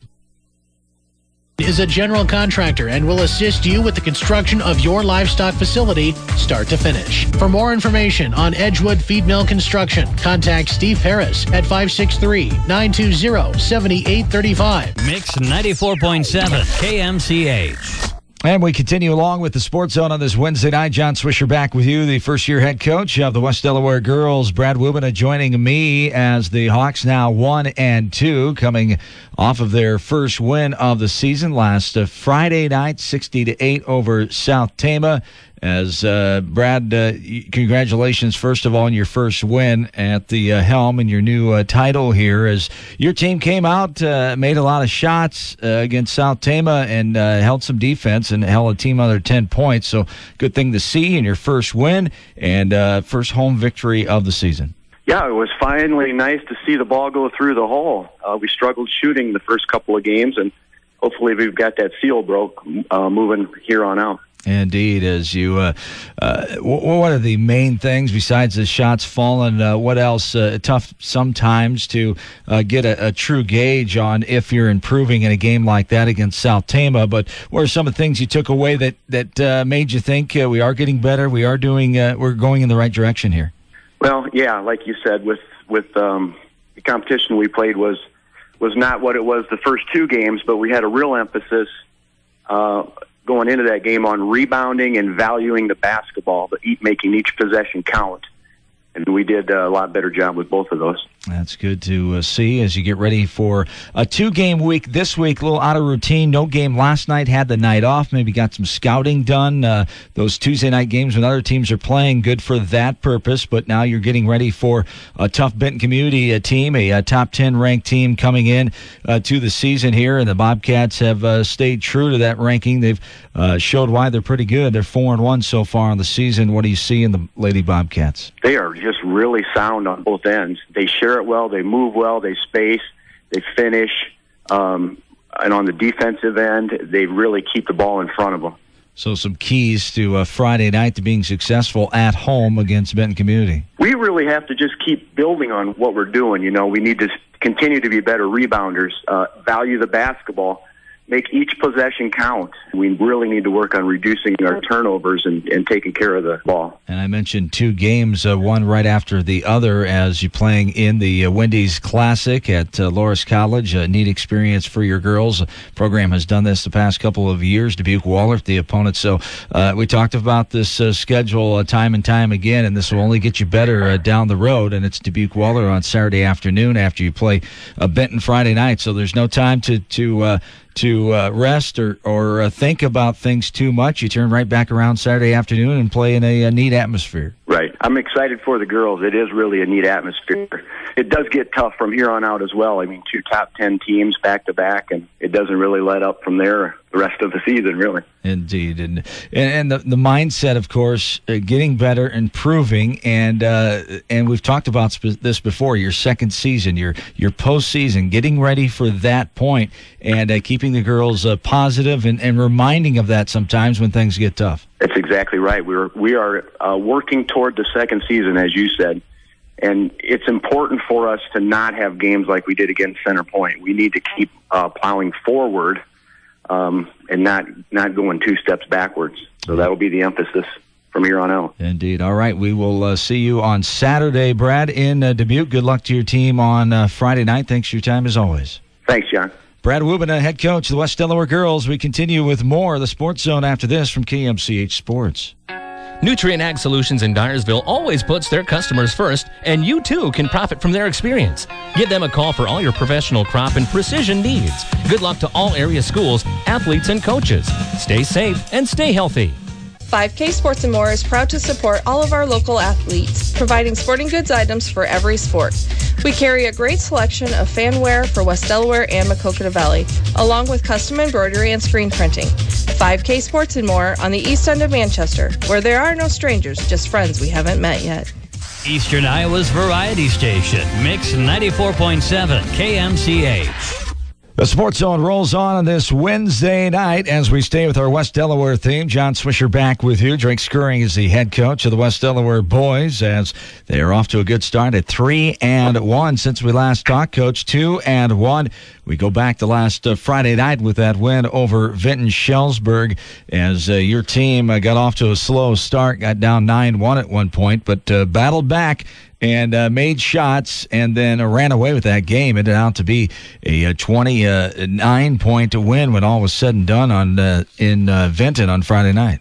Is a general contractor and will assist you with the construction of your livestock facility start to finish. For more information on Edgewood Feed Mill Construction, contact Steve Harris at five six three, nine two zero, seven eight three five. Mix ninety-four point seven K M C H. And we continue along with the Sports Zone on this Wednesday night. John Swisher back with you, the first-year head coach of the West Delaware girls. Brad Wubena joining me as the Hawks now one and two, coming off of their first win of the season last uh, Friday night, sixty to eight over South Tama. As uh, Brad, uh, congratulations first of all on your first win at the uh, helm and your new uh, title here. As your team came out, uh, made a lot of shots uh, against South Tama and uh, held some defense and held a team under ten points. So good thing to see in your first win and uh, first home victory of the season. Yeah, it was finally nice to see the ball go through the hole. Uh, we struggled shooting the first couple of games, and hopefully we've got that seal broke uh, moving here on out. Indeed, as you, uh, uh, what are the main things besides the shots falling? Uh, what else? Uh, tough sometimes to uh, get a, a true gauge on if you're improving in a game like that against South Tama. But what are some of the things you took away that that uh, made you think uh, we are getting better? We are doing. Uh, we're going in the right direction here. Well, yeah, like you said, with with um, the competition we played was was not what it was the first two games, but we had a real emphasis. Uh, going into that game on rebounding and valuing the basketball, but making each possession count. And we did a lot better job with both of those. That's good to uh, see as you get ready for a two-game week this week. A little out of routine. No game last night. Had the night off. Maybe got some scouting done. Uh, those Tuesday night games when other teams are playing, good for that purpose. But now you're getting ready for a tough Benton Community uh, team, a, a top ten ranked team coming in uh, to the season here. And the Bobcats have uh, stayed true to that ranking. They've uh, showed why they're pretty good. They're four and one so far on the season. What do you see in the Lady Bobcats? They are just really sound on both ends. They share it well, they move well, they space, they finish, um, and on the defensive end, they really keep the ball in front of them. So some keys to uh, Friday night to being successful at home against Benton Community. We really have to just keep building on what we're doing. You know, we need to continue to be better rebounders, uh, value the basketball, make each possession count. We really need to work on reducing our turnovers and, and taking care of the ball. And I mentioned two games, uh, one right after the other, as you're playing in the uh, Wendy's Classic at uh, Loras College. A neat experience for your girls. The program has done this the past couple of years. Dubuque Wahlert, the opponent. So uh, we talked about this uh, schedule uh, time and time again, and this will only get you better uh, down the road. And it's Dubuque Wahlert on Saturday afternoon after you play uh, Benton Friday night. So there's no time to to uh, to uh, rest or, or uh, think about things too much. You turn right back around Saturday afternoon and play in a, a neat atmosphere. Right. I'm excited for the girls. It is really a neat atmosphere. It does get tough from here on out as well. I mean, two top ten teams back to back, and it doesn't really let up from there the rest of the season, really. Indeed. And and the, the mindset, of course, uh, getting better, improving, and uh, and we've talked about sp- this before, your second season, your, your postseason, getting ready for that point, and uh, keeping the girls uh, positive and, and reminding of that sometimes when things get tough. That's exactly right. We're, we are uh, working toward the second season, as you said. And it's important for us to not have games like we did against Center Point. We need to keep uh, plowing forward um, and not not going two steps backwards. So that will be the emphasis from here on out. Indeed. All right. We will uh, see you on Saturday, Brad, in uh, Dubuque. Good luck to your team on uh, Friday night. Thanks for your time, as always. Thanks, John. Brad Wubina, head coach of the West Delaware Girls. We continue with more of the Sports Zone after this from K M C H Sports. Nutrient Ag Solutions in Dyersville always puts their customers first, and you too can profit from their experience. Give them a call for all your professional crop and precision needs. Good luck to all area schools, athletes, and coaches. Stay safe and stay healthy. five K Sports and More is proud to support all of our local athletes, providing sporting goods items for every sport. We carry a great selection of fan wear for West Delaware and Maquoketa Valley, along with custom embroidery and screen printing. five K Sports and More on the east end of Manchester, where there are no strangers, just friends we haven't met yet. Eastern Iowa's variety station, Mix ninety-four point seven K M C H. The Sports Zone rolls on on this Wednesday night as we stay with our West Delaware theme. John Swisher back with you. Drake Skirring is the head coach of the West Delaware boys as they are off to a good start at three and one since we last talked. Coach, two and one. We go back to last uh, Friday night with that win over Vinton Shellsburg as uh, your team uh, got off to a slow start, got down nine one at one point, but uh, battled back and uh, made shots and then uh, ran away with that game. It ended out to be a twenty-nine point win when all was said and done on uh, in uh, Vinton on Friday night.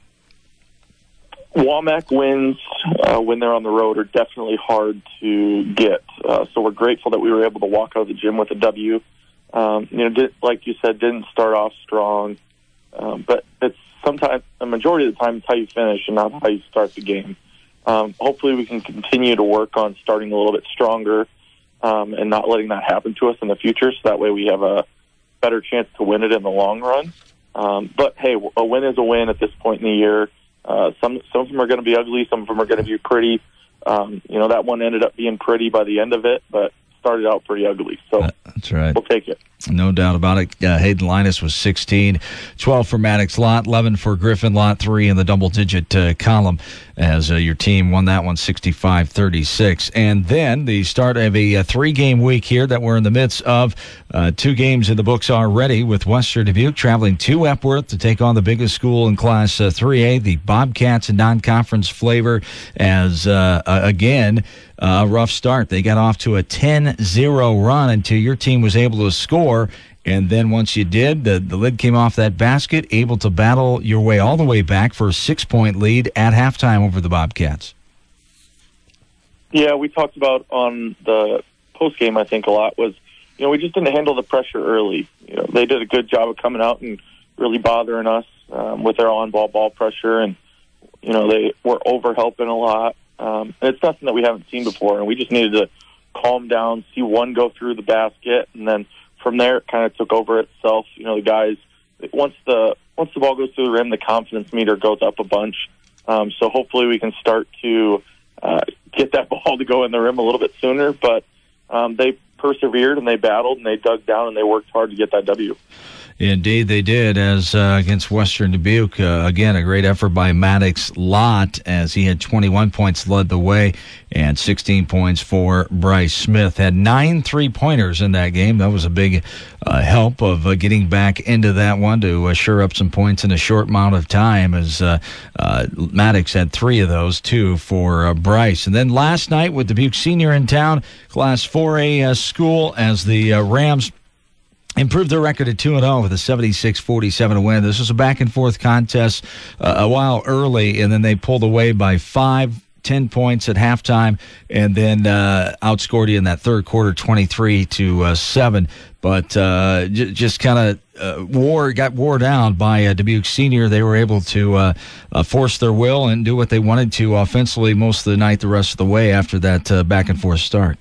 Womack wins uh, when they're on the road are definitely hard to get. Uh, so we're grateful that we were able to walk out of the gym with a W. Um, you know, did, like you said, didn't start off strong, um, but it's sometimes the majority of the time it's how you finish and not how you start the game. Um, hopefully we can continue to work on starting a little bit stronger um, and not letting that happen to us in the future, so that way we have a better chance to win it in the long run. Um, but, hey, a win is a win at this point in the year. Uh, some some of them are going to be ugly. Some of them are going to be pretty. Um, you know, that one ended up being pretty by the end of it, but started out pretty ugly. So uh, that's right. We'll take it. No doubt about it. Uh, Hayden Linus was sixteen, twelve for Maddox Lot, eleven for Griffin Lot, three in the double-digit uh, column as uh, your team won that one sixty-five thirty-six. And then the start of a, a three-game week here that we're in the midst of. Uh, two games in the books already with Western Dubuque traveling to Epworth to take on the biggest school in Class uh, three A, the Bobcats in non-conference flavor as, uh, uh, again, uh, a rough start. They got off to a ten zero run until your team was able to score. And then once you did, the, the lid came off that basket, able to battle your way all the way back for a six-point lead at halftime over the Bobcats. Yeah, we talked about on the postgame, I think, a lot was, you know, we just didn't handle the pressure early. You know, they did a good job of coming out and really bothering us um, with their on-ball ball pressure, and, you know, they were over-helping a lot. Um, and it's nothing that we haven't seen before, and we just needed to calm down, see one go through the basket, and then from there it kind of took over itself. You know, the guys, once the once the ball goes through the rim, the confidence meter goes up a bunch. Um, so hopefully we can start to uh, get that ball to go in the rim a little bit sooner. But um, they persevered and they battled and they dug down and they worked hard to get that W. Indeed, they did, as uh, against Western Dubuque. Uh, again, a great effort by Maddox Lott, as he had twenty-one points, led the way, and sixteen points for Bryce Smith. Had nine three-pointers in that game. That was a big uh, help of uh, getting back into that one to uh, shore up some points in a short amount of time, as uh, uh, Maddox had three of those, two for uh, Bryce. And then last night with Dubuque Senior in town, Class four A uh, school, as the uh, Rams improved their record to two and oh with a seventy-six forty-seven win. This was a back-and-forth contest uh, a while early, and then they pulled away by five. ten points at halftime, and then uh, outscored you in that third quarter, twenty-three to seven. But uh, j- just kind of uh, wore got wore down by uh, Dubuque Senior. They were able to uh, uh, force their will and do what they wanted to offensively most of the night, the rest of the way after that uh, back and forth start.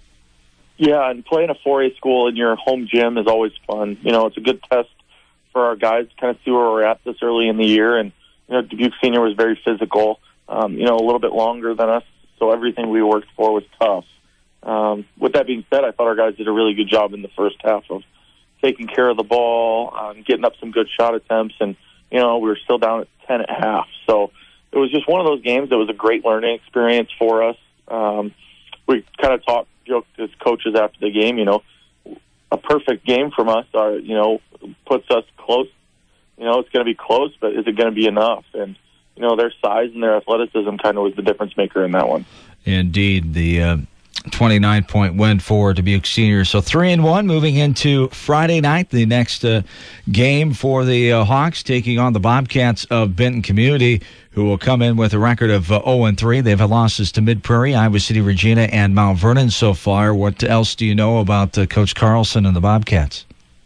Yeah, and playing a four A school in your home gym is always fun. You know, it's a good test for our guys to kind of see where we're at this early in the year. And you know, Dubuque Senior was very physical. Um, you know, a little bit longer than us, so everything we worked for was tough. Um, with that being said, I thought our guys did a really good job in the first half of taking care of the ball, um, getting up some good shot attempts, and, you know, we were still down at ten at half. So it was just one of those games that was a great learning experience for us. Um, we kind of talked, joked as coaches after the game, you know, a perfect game from us, are, you know, puts us close. You know, it's going to be close, but is it going to be enough? And, you know, their size and their athleticism kind of was the difference maker in that one. Indeed, the uh, twenty-nine point win for Dubuque Senior. So three and one moving into Friday night, the next uh, game for the uh, Hawks, taking on the Bobcats of Benton Community, who will come in with a record of uh, oh and three. They've had losses to Mid-Prairie, Iowa City, Regina, and Mount Vernon so far. What else do you know about uh, Coach Carlson and the Bobcats?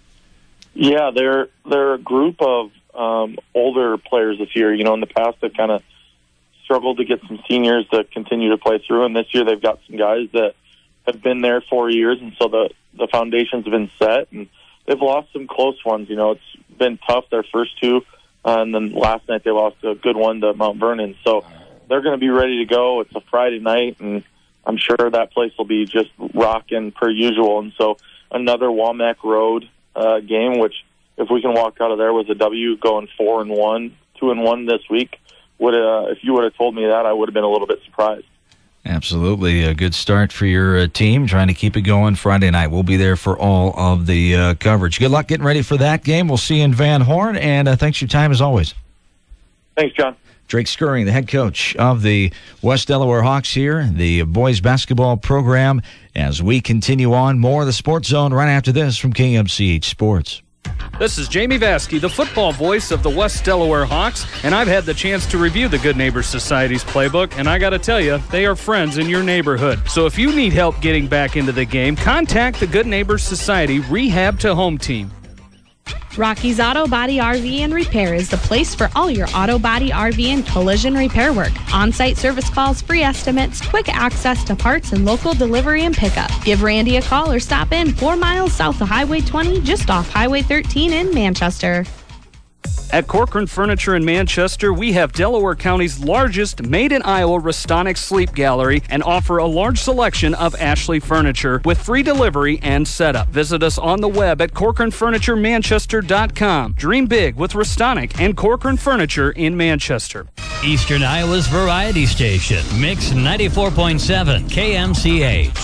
Yeah, they're they're a group of um, older players this year. You know, in the past they've kind of struggled to get some seniors to continue to play through, and this year they've got some guys that have been there four years, and so the the foundations have been set, and they've lost some close ones. You know, it's been tough their first two, uh, and then last night they lost a good one to Mount Vernon. So they're going to be ready to go. It's a Friday night, and I'm sure that place will be just rocking per usual. And so another Womack Road uh, game, which if we can walk out of there with a W, going four and one, two and one this week, would uh, if you would have told me that, I would have been a little bit surprised. Absolutely. A good start for your uh, team, trying to keep it going Friday night. We'll be there for all of the uh, coverage. Good luck getting ready for that game. We'll see you in Van Horn, and uh, thanks for your time as always. Thanks, John. Drake Skirring, the head coach of the West Delaware Hawks here, the boys basketball program, as we continue on. More of the Sports Zone right after this from K M C H Sports. This is Jamie Vasky, the football voice of the West Delaware Hawks, and I've had the chance to review the Good Neighbors Society's playbook, and I got to tell you, they are friends in your neighborhood. So if you need help getting back into the game, contact the Good Neighbors Society Rehab to Home team. Rocky's Auto Body R V and Repair is the place for all your auto body, R V, and collision repair work. On-site service calls, free estimates, quick access to parts, and local delivery and pickup. Give Randy a call or stop in four miles south of Highway twenty, just off Highway thirteen in Manchester. At Corcoran Furniture in Manchester, we have Delaware County's largest made-in-Iowa Restonic Sleep Gallery and offer a large selection of Ashley furniture with free delivery and setup. Visit us on the web at corcoran furniture manchester dot com. Dream big with Restonic and Corcoran Furniture in Manchester. Eastern Iowa's variety station, Mix ninety-four point seven K M C H.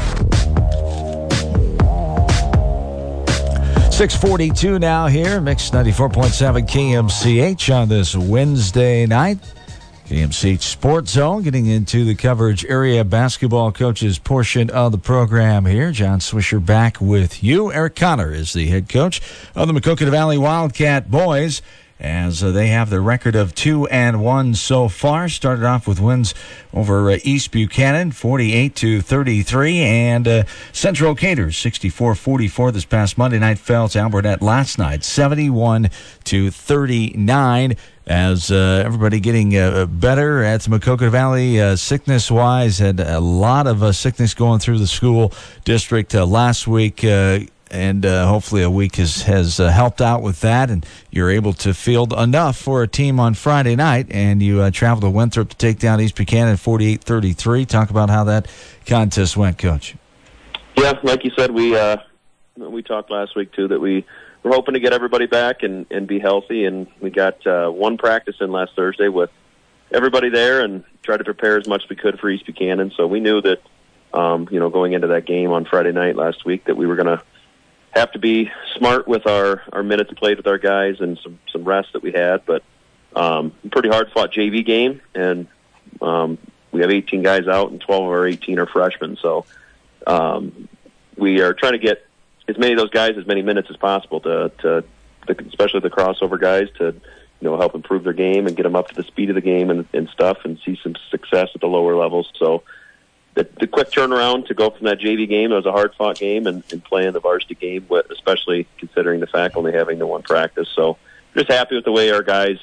six forty-two now here, Mix ninety-four point seven K M C H on this Wednesday night. K M C H Sports Zone getting into the coverage area basketball coaches portion of the program here. John Swisher back with you. Eric Connor is the head coach of the Maquoketa Valley Wildcat boys, as uh, they have the record of two and one so far. Started off with wins over uh, East Buchanan, forty-eight to thirty-three, and uh, Central Caters, sixty-four forty-four. This past Monday night fell to Albertette last night, seventy-one to thirty-nine. As uh, everybody getting uh, better at the Maquoketa Valley, uh, sickness-wise, had a lot of uh, sickness going through the school district uh, last week. Uh, And uh, hopefully a week has, has uh, helped out with that, and you're able to field enough for a team on Friday night, and you uh, travel to Winthrop to take down East Buchanan forty-eight thirty-three. Talk about how that contest went, Coach. Yeah, like you said, we uh, we talked last week, too, that we were hoping to get everybody back and, and be healthy, and we got uh, one practice in last Thursday with everybody there and tried to prepare as much as we could for East Buchanan. So we knew that, um, you know, going into that game on Friday night last week that we were going to have to be smart with our, our minutes played with our guys and some, some rest that we had. But um, pretty hard-fought J V game, and um, we have eighteen guys out, and twelve of our eighteen are freshmen. So um, we are trying to get as many of those guys as many minutes as possible, to, to the, especially the crossover guys, to you know, help improve their game and get them up to the speed of the game and, and stuff, and see some success at the lower levels. So the, the quick turnaround to go from that J V game, it was a hard-fought game, and, and playing the varsity game, especially considering the fact only having the one practice. So just happy with the way our guys,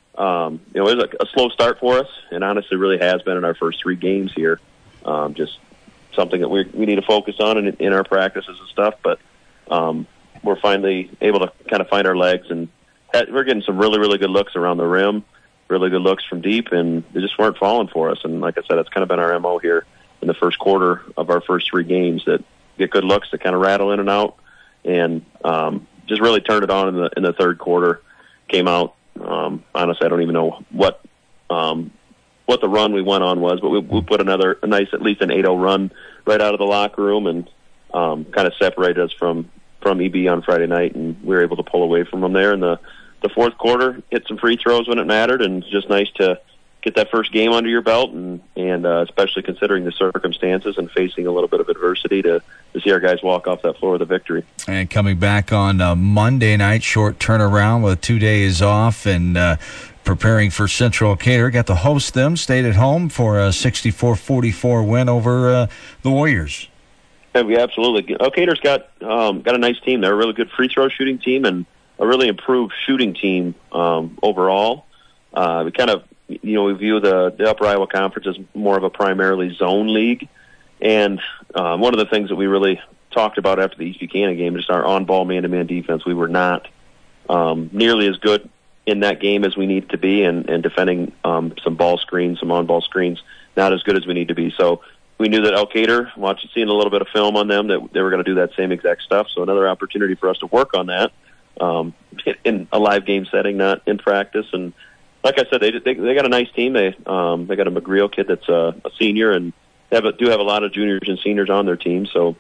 um, you know, it was a, a slow start for us, and honestly really has been in our first three games here. Um, just something that we we need to focus on in, in our practices and stuff, but um, we're finally able to kind of find our legs, and we're getting some really, really good looks around the rim, really good looks from deep, and they just weren't falling for us. And like I said, it's kind of been our M O here in the first quarter of our first three games, that get good looks that kind of rattle in and out, and um, just really turned it on in the in the third quarter. Came out, um, honestly, I don't even know what um, what the run we went on was, but we, we put another a nice, at least an eight oh run right out of the locker room, and um, kind of separated us from, from E B on Friday night, and we were able to pull away from them there in the, the fourth quarter, hit some free throws when it mattered, and it's just nice to get that first game under your belt, and, and uh, especially considering the circumstances and facing a little bit of adversity, to, to see our guys walk off that floor with a victory. And coming back on uh, Monday night, short turnaround with two days off, and uh, preparing for Central Decatur. Got to host them, stayed at home for a sixty-four forty-four win over uh, the Warriors. Yeah, we absolutely. Decatur's got um, got a nice team. They're a really good free throw shooting team, and a really improved shooting team um, overall. Uh, we kind of, you know, we view the, the Upper Iowa Conference as more of a primarily zone league. And um, one of the things that we really talked about after the East Buchanan game is our on-ball man-to-man defense. We were not um, nearly as good in that game as we need to be, and, and defending um, some ball screens, some on-ball screens, not as good as we need to be. So we knew that Decatur, watching, seeing a little bit of film on them, that they were going to do that same exact stuff. So another opportunity for us to work on that um, in a live game setting, not in practice. And like I said, they they, they got a nice team. They um, they got a McGreal kid that's a, a senior, and they have a, do have a lot of juniors and seniors on their team. So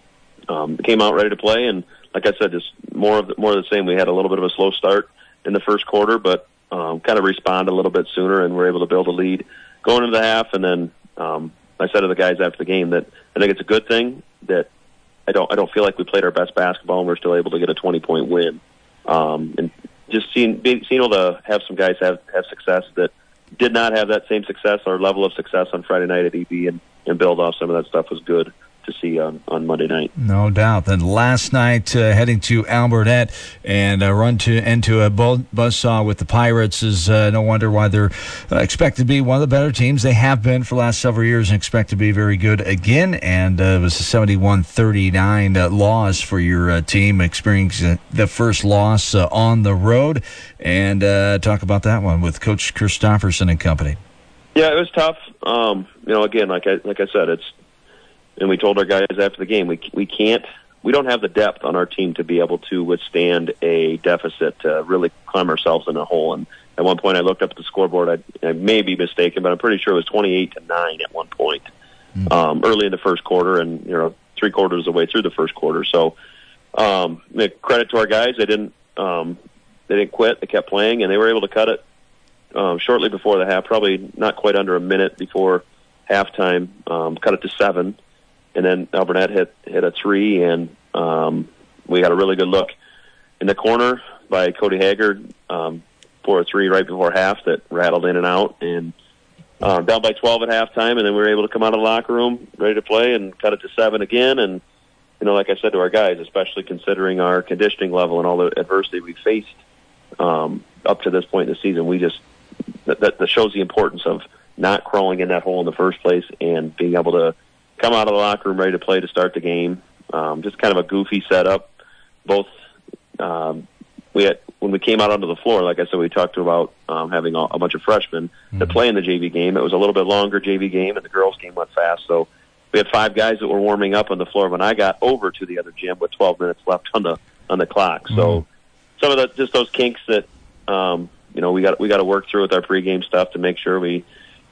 um, they came out ready to play, and like I said, just more of the, more of the same. We had a little bit of a slow start in the first quarter, but um, kind of respond a little bit sooner, and we're able to build a lead going into the half. And then um, I said to the guys after the game that I think it's a good thing that I don't I don't feel like we played our best basketball, and we're still able to get a twenty point win. Um, and just seeing being, seeing able to have some guys have, have success that did not have that same success or level of success on Friday night at E B, and, and build off some of that stuff was good to see on, on Monday night. No doubt. Then last night, uh, heading to Albernet and a run to into a buzzsaw with the Pirates is uh, no wonder why they're uh, expected to be one of the better teams. They have been for the last several years, and expect to be very good again. And uh, it was a seventy-one thirty-nine uh, loss for your uh, team, experiencing the first loss uh, on the road. And uh, talk about that one with Coach Christopherson and company. Yeah, it was tough. Um, you know, again, like I like I said, it's. And we told our guys after the game, we we can't, we don't have the depth on our team to be able to withstand a deficit to really climb ourselves in a hole. And at one point, I looked up at the scoreboard. I, I may be mistaken, but I'm pretty sure it was twenty-eight to nine at one point, mm-hmm. um, early in the first quarter, and you know, three quarters of the way through the first quarter. So, um, credit to our guys, they didn't um, they didn't quit. They kept playing, and they were able to cut it um, shortly before the half, probably not quite under a minute before halftime. Um, cut it to seven. And then Albernet hit hit a three, and um, we got a really good look in the corner by Cody Haggard um, for a three right before half that rattled in and out, and uh, down by twelve at halftime. And then we were able to come out of the locker room ready to play and cut it to seven again. And you know, like I said to our guys, especially considering our conditioning level and all the adversity we faced um, up to this point in the season, we just that, that shows the importance of not crawling in that hole in the first place and being able to come out of the locker room ready to play to start the game. Um, just kind of a goofy setup. Both um, we had when we came out onto the floor, like I said, we talked about um, having a, a bunch of freshmen mm-hmm. that play in the J V game. It was a little bit longer J V game, and the girls' game went fast. So we had five guys that were warming up on the floor when I got over to the other gym with twelve minutes left on the on the clock. Mm-hmm. So some of the just those kinks that um, you know we got we got to work through with our pregame stuff to make sure we.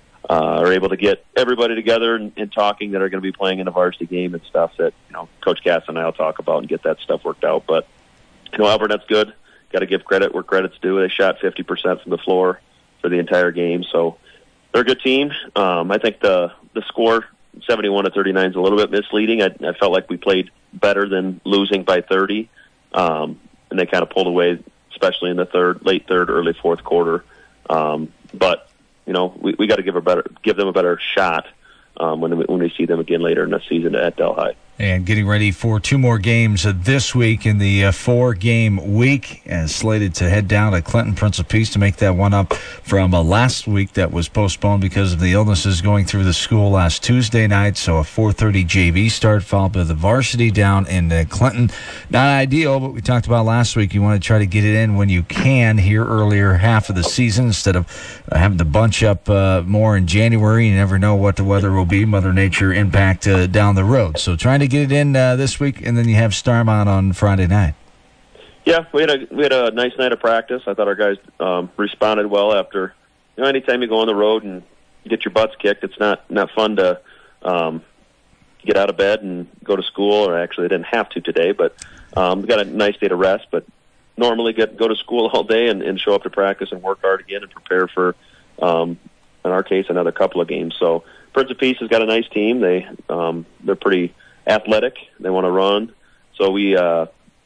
Uh, are able to get everybody together and, and talking that are going to be playing in a varsity game and stuff that, you know, Coach Cass and I will talk about and get that stuff worked out. But, you know, Albernet's good. Got to give credit where credit's due. They shot fifty percent from the floor for the entire game. So they're a good team. Um, I think the, the score, seventy-one to thirty-nine, is a little bit misleading. I, I felt like we played better than losing by thirty. Um, and they kind of pulled away especially in the third, late third, early fourth quarter. Um, but you know, we, we got to give a better, give them a better shot um, when we, when we see them again later in the season at Delhi. And getting ready for two more games uh, this week in the uh, four-game week, and slated to head down to Clinton, Prince of Peace to make that one up from uh, last week that was postponed because of the illnesses going through the school last Tuesday night. So a four thirty J V start followed by the varsity down in uh, Clinton. Not ideal, but we talked about last week. You want to try to get it in when you can here earlier half of the season instead of uh, having to bunch up uh, more in January. You never know what the weather will be, Mother Nature impact uh, down the road. So trying to get it in uh, this week, and then you have Starmont on Friday night. Yeah, we had a we had a nice night of practice. I thought our guys um, responded well after. You know, anytime you go on the road and get your butts kicked, it's not not fun to um, get out of bed and go to school. Or actually, I didn't have to today, but um, we got a nice day to rest. But normally, get go to school all day and, and show up to practice and work hard again and prepare for, um, in our case, another couple of games. So Prince of Peace has got a nice team. They um, they're pretty athletic. They want to run. So we, uh,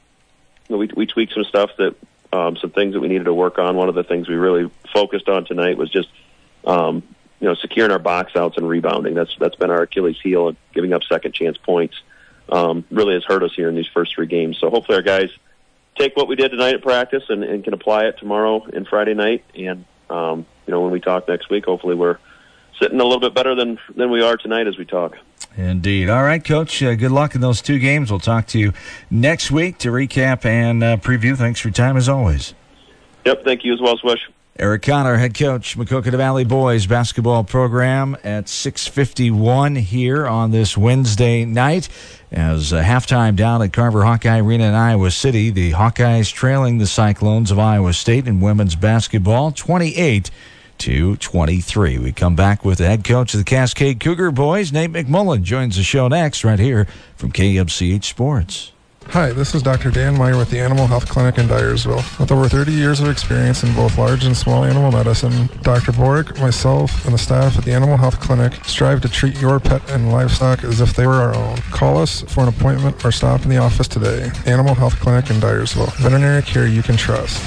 we we tweaked some stuff that um, some things that we needed to work on. One of the things we really focused on tonight was just um, you know securing our box outs and rebounding. That's that's been our Achilles heel, and giving up second chance points um, really has hurt us here in these first three games. So hopefully our guys take what we did tonight at practice and, and can apply it tomorrow and Friday night. And um, you know when we talk next week, hopefully we're sitting a little bit better than than we are tonight as we talk. Indeed. All right, Coach, uh, good luck in those two games. We'll talk to you next week to recap and uh, preview. Thanks for your time, as always. Yep, thank you as well, Swish. Eric Connor, head coach, Maquoketa Valley Boys basketball program at six fifty-one here on this Wednesday night. As uh, halftime down at Carver Hawkeye Arena in Iowa City, the Hawkeyes trailing the Cyclones of Iowa State in women's basketball, twenty-eight to twenty-three. We come back with the head coach of the Cascade Cougar Boys, Nate McMullen, joins the show next right here from K M C H Sports. Hi, this is Doctor Dan Meyer with the Animal Health Clinic in Dyersville. With over thirty years of experience in both large and small animal medicine, Doctor Boric, myself, and the staff at the Animal Health Clinic strive to treat your pet and livestock as if they were our own. Call us for an appointment or stop in the office today. Animal Health Clinic in Dyersville. Veterinary care you can trust.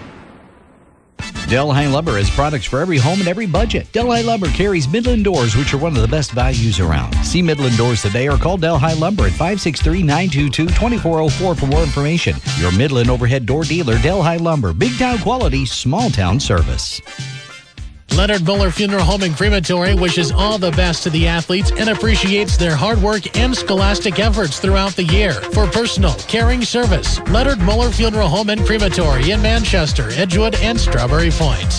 Delhi Lumber has products for every home and every budget. Delhi Lumber carries Midland doors, which are one of the best values around. See Midland Doors today or call Delhi Lumber at five six three, nine two two, two four zero four for more information. Your Midland overhead door dealer, Delhi Lumber. Big town quality, small town service. Leonard Muller Funeral Home and Crematory wishes all the best to the athletes and appreciates their hard work and scholastic efforts throughout the year. For personal, caring service, Leonard Muller Funeral Home and Crematory in Manchester, Edgewood, and Strawberry Point.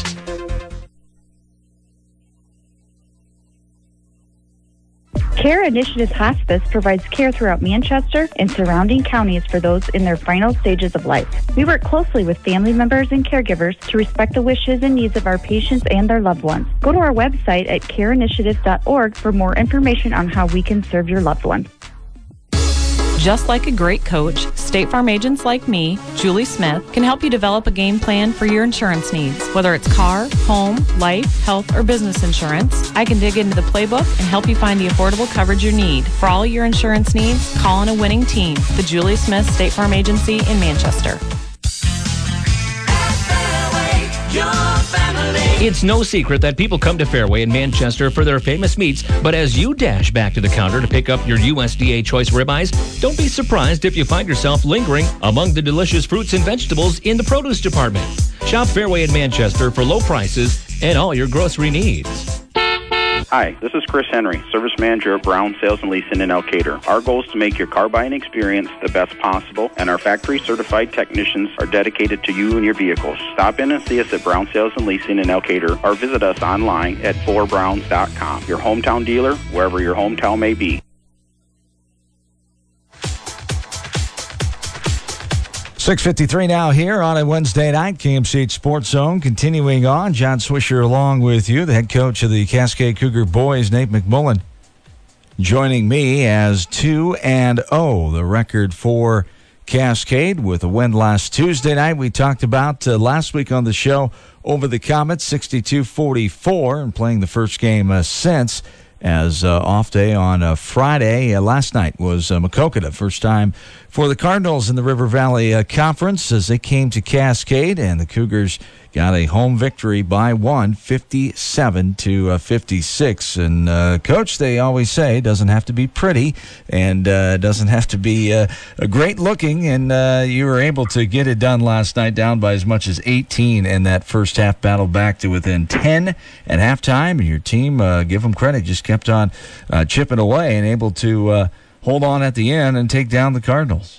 Care Initiatives Hospice provides care throughout Manchester and surrounding counties for those in their final stages of life. We work closely with family members and caregivers to respect the wishes and needs of our patients and their loved ones. Go to our website at care initiatives dot org for more information on how we can serve your loved one. Just like a great coach, State Farm agents like me, Julie Smith, can help you develop a game plan for your insurance needs. Whether it's car, home, life, health, or business insurance, I can dig into the playbook and help you find the affordable coverage you need. For all your insurance needs, call on a winning team. The Julie Smith State Farm Agency in Manchester. It's no secret that people come to Fairway in Manchester for their famous meats, but as you dash back to the counter to pick up your U S D A choice ribeyes, don't be surprised if you find yourself lingering among the delicious fruits and vegetables in the produce department. Shop Fairway in Manchester for low prices and all your grocery needs. Hi, this is Chris Henry, Service Manager at Brown Sales and Leasing in Elkader. Our goal is to make your car buying experience the best possible, and our factory-certified technicians are dedicated to you and your vehicles. Stop in and see us at Brown Sales and Leasing in Elkader, or visit us online at four browns dot com. Your hometown dealer, wherever your hometown may be. six fifty-three now here on a Wednesday night, K M C H Sports Zone. Continuing on, John Swisher along with you, the head coach of the Cascade Cougar Boys, Nate McMullen, joining me as two and oh, the record for Cascade with a win last Tuesday night. We talked about uh, last week on the show over the Comets, sixty-two forty-four, and playing the first game uh, since as uh, off day on uh, Friday. Uh, last night was uh, Maquoketa, first time for the Cardinals in the River Valley uh, Conference as they came to Cascade, and the Cougars got a home victory by one, fifty-seven to fifty-six. And, uh, Coach, they always say, doesn't have to be pretty and uh, doesn't have to be uh, great looking. And uh, you were able to get it done last night, down by as much as eighteen in that first half, battle back to within ten at halftime. And your team, uh, give them credit, just kept on uh, chipping away and able to uh, hold on at the end and take down the Cardinals.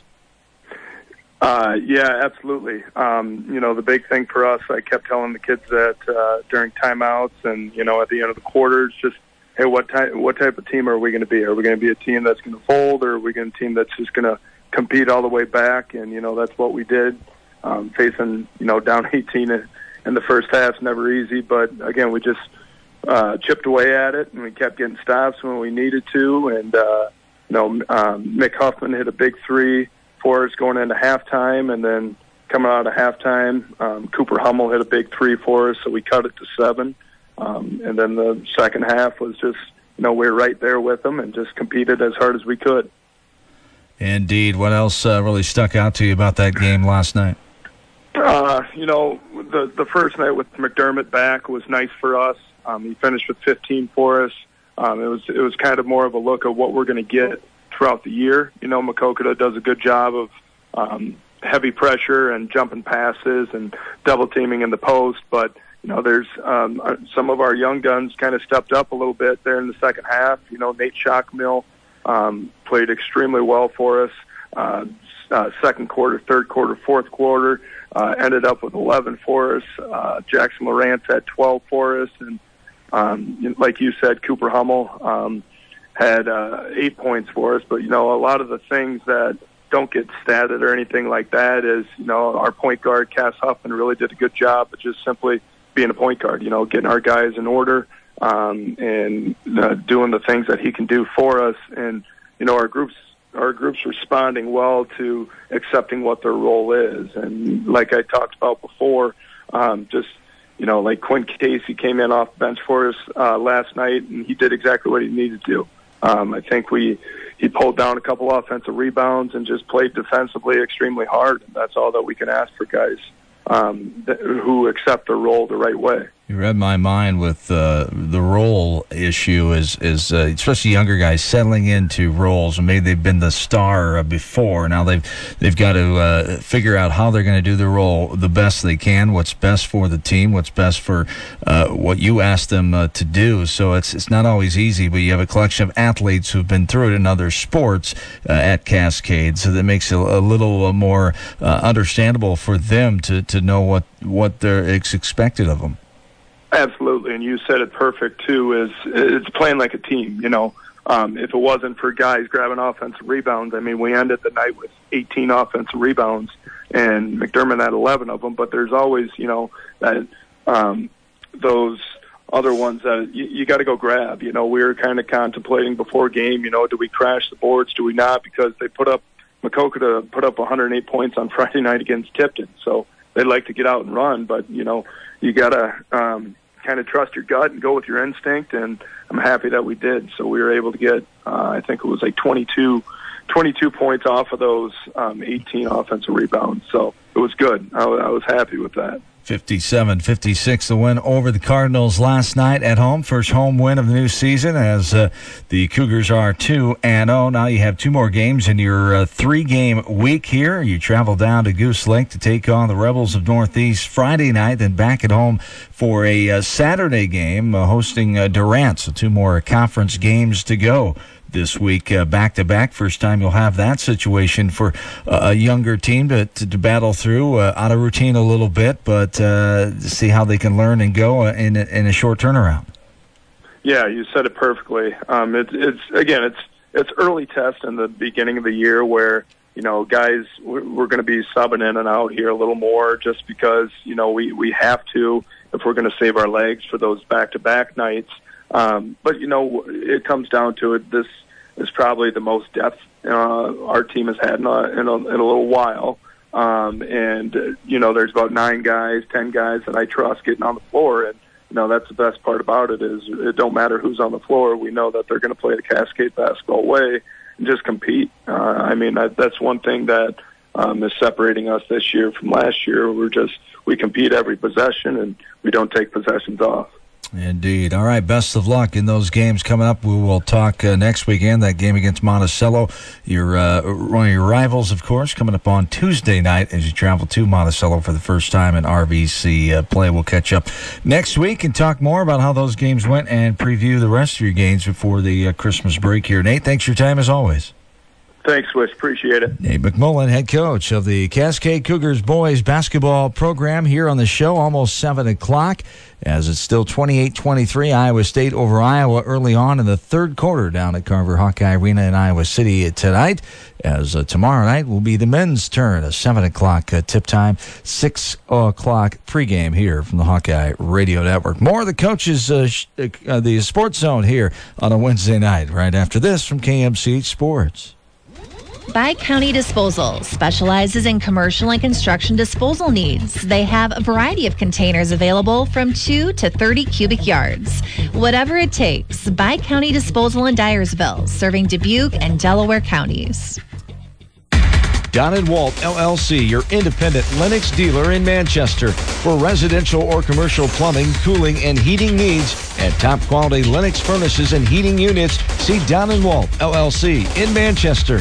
Uh, yeah, absolutely. Um, you know, the big thing for us, I kept telling the kids that uh, during timeouts and, you know, at the end of the quarters, just, hey, what type, what type of team are we going to be? Are we going to be a team that's going to fold, or are we going to be a team that's just going to compete all the way back? And, you know, that's what we did, um, facing, you know, down eighteen in the first half. Never easy, but, again, we just uh, chipped away at it, and we kept getting stops when we needed to. And, uh, you know, um, Mick Huffman hit a big three for us going into halftime, and then coming out of halftime, um, Cooper Hummel hit a big three for us, so we cut it to seven. Um, and then the second half was just, you know, we were right there with them and just competed as hard as we could. Indeed. What else uh, really stuck out to you about that game last night? Uh, you know, the the first night with McDermott back was nice for us. Um, he finished with fifteen for us. Um, it was it was kind of more of a look at what we're going to get throughout the year. You know, Maquoketa does a good job of um, heavy pressure and jumping passes and double teaming in the post, but you know, there's um, some of our young guns kind of stepped up a little bit there in the second half. You know, Nate Shockmill um, played extremely well for us. Uh, uh, second quarter, third quarter, fourth quarter, uh, ended up with eleven for us. Uh, Jackson Lawrence had twelve for us, and um, like you said, Cooper Hummel um, had uh, eight points for us. But, you know, a lot of the things that don't get statted or anything like that is, you know, our point guard, Cass Huffman, really did a good job of just simply being a point guard, you know, getting our guys in order um, and uh, doing the things that he can do for us. And, you know, our groups our groups responding well to accepting what their role is. And like I talked about before, um, just, you know, like Quinn Casey came in off the bench for us uh, last night, and he did exactly what he needed to do. Um, I think we he pulled down a couple offensive rebounds and just played defensively extremely hard. And that's all that we can ask for guys um, that, who accept their role the right way. You read my mind with uh, the role issue, is is uh, especially younger guys settling into roles, and maybe they've been the star uh, before. Now they've they've got to uh, figure out how they're going to do the role the best they can, what's best for the team, what's best for uh, what you ask them uh, to do. So it's it's not always easy, but you have a collection of athletes who've been through it in other sports uh, at Cascade, so that makes it a little more uh, understandable for them to, to know what what they're it's expected of them. Absolutely, and you said it perfect, too, is it's playing like a team, you know. Um, if it wasn't for guys grabbing offensive rebounds, I mean, we ended the night with eighteen offensive rebounds, and McDermott had eleven of them, but there's always, you know, that um, those other ones that you, you got to go grab. You know, we were kind of contemplating before game, you know, do we crash the boards, do we not, because they put up, Maquoketa put up one hundred eight points on Friday night against Tipton, so they'd like to get out and run, but, you know, you got to um, kind of trust your gut and go with your instinct, and I'm happy that we did. So we were able to get, uh, I think it was like twenty-two, twenty-two points off of those um, eighteen offensive rebounds. So it was good. I, I was happy with that. fifty-seven fifty-six, the win over the Cardinals last night at home. First home win of the new season, as uh, the Cougars are two and oh. Now you have two more games in your uh, three-game week here. You travel down to Goose Lake to take on the Rebels of Northeast Friday night, then back at home for a uh, Saturday game uh, hosting uh, Durant. So two more conference games to go this week, uh, back-to-back. First time you'll have that situation for uh, a younger team to, to, to battle through, uh, out of routine a little bit, but uh, see how they can learn and go in a, in a short turnaround. Yeah, you said it perfectly. Um, it, it's again, it's it's early test in the beginning of the year where, you know, guys, we're, we're going to be subbing in and out here a little more just because, you know, we, we have to if we're going to save our legs for those back-to-back nights. Um, but, you know, it comes down to it. This is probably the most depth uh, our team has had in a, in a, in a little while. Um, and, uh, you know, there's about nine guys, ten guys that I trust getting on the floor. And, you know, that's the best part about it is it don't matter who's on the floor. We know that they're going to play the Cascade basketball way and just compete. Uh, I mean, that, that's one thing that um, is separating us this year from last year. We're just we compete every possession and we don't take possessions off. Indeed. All right, best of luck in those games coming up. We will talk uh, next weekend, that game against Monticello. Your, uh, one of your rivals, of course, coming up on Tuesday night as you travel to Monticello for the first time in R V C uh, play. We'll catch up next week and talk more about how those games went and preview the rest of your games before the uh, Christmas break here. Nate, thanks for your time as always. Thanks, Wish. Appreciate it. Nate McMullen, head coach of the Cascade Cougars boys basketball program here on the show, almost seven o'clock, as it's still twenty-eight twenty-three, Iowa State over Iowa early on in the third quarter down at Carver Hawkeye Arena in Iowa City tonight, as uh, tomorrow night will be the men's turn, a seven o'clock uh, tip time, six o'clock pregame here from the Hawkeye Radio Network. More of the coaches, uh, sh- uh, the Sports Zone here on a Wednesday night, right after this from K M C H Sports. Bi-County Disposal specializes in commercial and construction disposal needs. They have a variety of containers available from two to thirty cubic yards. Whatever it takes, Bi-County Disposal in Dyersville, serving Dubuque and Delaware counties. Don and Walt L L C, your independent Lennox dealer in Manchester. For residential or commercial plumbing, cooling, and heating needs and top quality Lennox furnaces and heating units, see Don and Walt L L C in Manchester.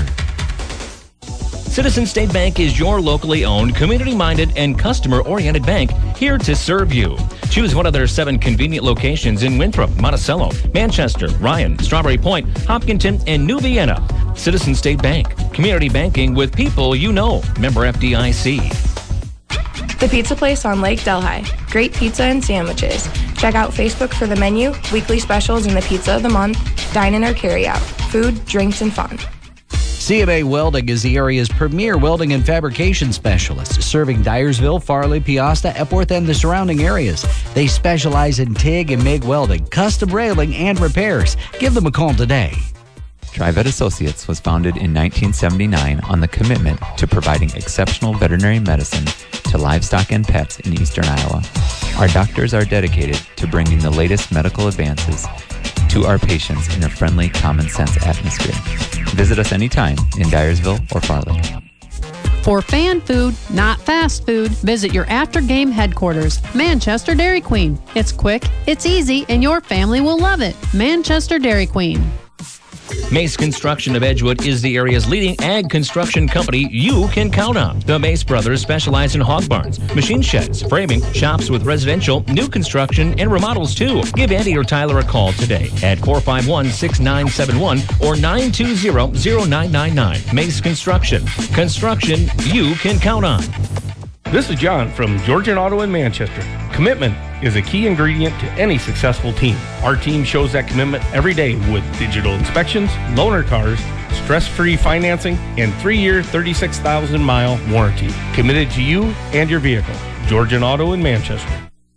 Citizen State Bank is your locally owned, community-minded, and customer-oriented bank here to serve you. Choose one of their seven convenient locations in Winthrop, Monticello, Manchester, Ryan, Strawberry Point, Hopkinton, and New Vienna. Citizen State Bank, community banking with people you know. Member F D I C. The Pizza Place on Lake Delhi. Great pizza and sandwiches. Check out Facebook for the menu, weekly specials, and the pizza of the month. Dine in or carry out. Food, drinks, and fun. C M A Welding is the area's premier welding and fabrication specialist, serving Dyersville, Farley, Peosta, Epworth, and the surrounding areas. They specialize in TIG and MIG welding, custom railing, and repairs. Give them a call today. Trivet Associates was founded in nineteen seventy-nine on the commitment to providing exceptional veterinary medicine to livestock and pets in eastern Iowa. Our doctors are dedicated to bringing the latest medical advances to our patients in a friendly, common-sense atmosphere. Visit us anytime in Dyersville or Farley. For fan food, not fast food, visit your after-game headquarters, Manchester Dairy Queen. It's quick, it's easy, and your family will love it. Manchester Dairy Queen. Mace Construction of Edgewood is the area's leading ag construction company you can count on. The Mace brothers specialize in hog barns, machine sheds, framing, shops with residential, new construction, and remodels too. Give Andy or Tyler a call today at four five one, six nine seven one or nine two zero, zero nine nine nine. Mace Construction. Construction you can count on. This is John from Georgian Auto in Manchester. Commitment is a key ingredient to any successful team. Our team shows that commitment every day with digital inspections, loaner cars, stress-free financing, and three-year, thirty-six thousand mile warranty. Committed to you and your vehicle. Georgian Auto in Manchester.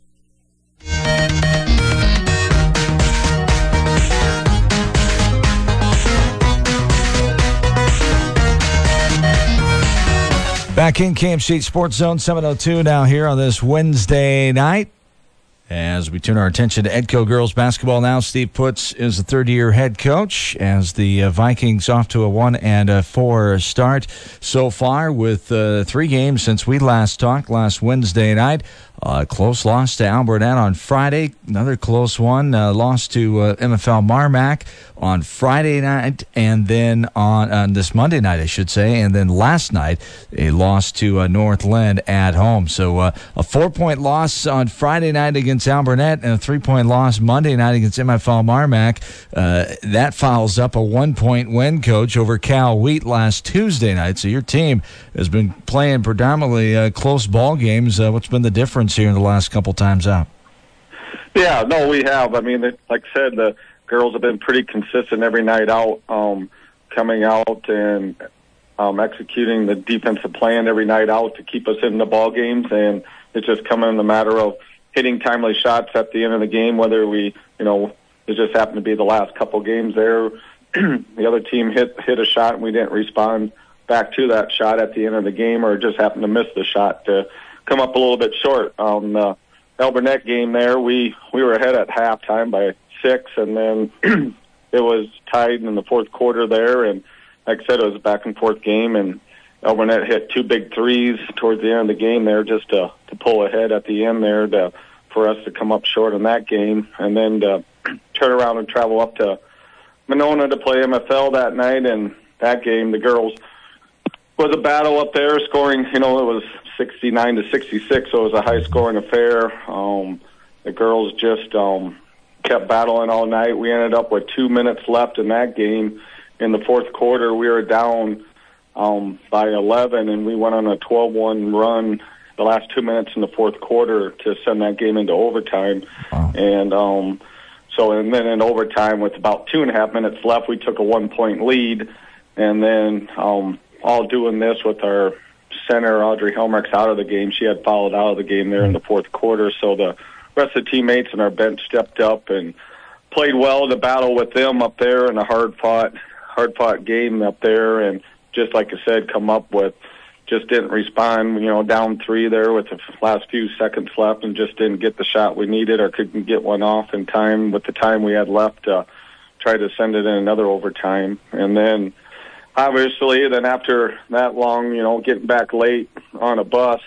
Back in K M C Sports Zone seven oh two now here on this Wednesday night. As we turn our attention to Edco girls basketball now, Steve Putz is the third-year head coach as the uh, Vikings off to a one and a four start so far with uh, three games since we last talked last Wednesday night. Uh, close loss to Alburnett on Friday. Another close one. Uh, loss to uh, M F L Marmac on Friday night, and then on, on this Monday night, I should say. And then last night, a loss to uh, Northland at home. So uh, a four-point loss on Friday night against Alburnett and a three-point loss Monday night against M F L Marmac. Uh, that follows up a one-point win, Coach, over Cal Wheat last Tuesday night. So your team has been playing predominantly uh, close ball games. Uh, what's been the difference here in the last couple times out? Yeah, no, we have. I mean, like I said, the girls have been pretty consistent every night out, um, coming out and um, executing the defensive plan every night out to keep us in the ball games. And it's just coming in the matter of hitting timely shots at the end of the game, whether we, you know, it just happened to be the last couple games there. The other team hit hit a shot and we didn't respond back to that shot at the end of the game, or just happened to miss the shot to come up a little bit short on the El-Burnett game there, we, we were ahead at halftime by six, and then it was tied in the fourth quarter there, and like I said, it was a back-and-forth game, and El-Burnett hit two big threes towards the end of the game there just to, to pull ahead at the end there to, for us to come up short in that game, and then to turn around and travel up to Monona to play M F L that night. And that game, the girls, was a battle up there, scoring, you know, it was sixty-nine to sixty-six, so it was a high-scoring affair. Um, the girls just um, kept battling all night. We ended up with two minutes left in that game. In the fourth quarter, we were down um, by eleven, and we went on a twelve one run the last two minutes in the fourth quarter to send that game into overtime. Wow. And um, so, and then in overtime, with about two and a half minutes left, we took a one-point lead, and then um, all doing this with our center, Audrey Helmerich, out of the game. She had fouled out of the game there in the fourth quarter, so the rest of the teammates and our bench stepped up and played well to battle with them up there in a hard-fought, hard-fought game up there, and just like I said, come up with, just didn't respond, you know, down three there with the last few seconds left, and just didn't get the shot we needed or couldn't get one off in time with the time we had left to try to send it in another overtime. And then, obviously, then after that long, you know, getting back late on a bus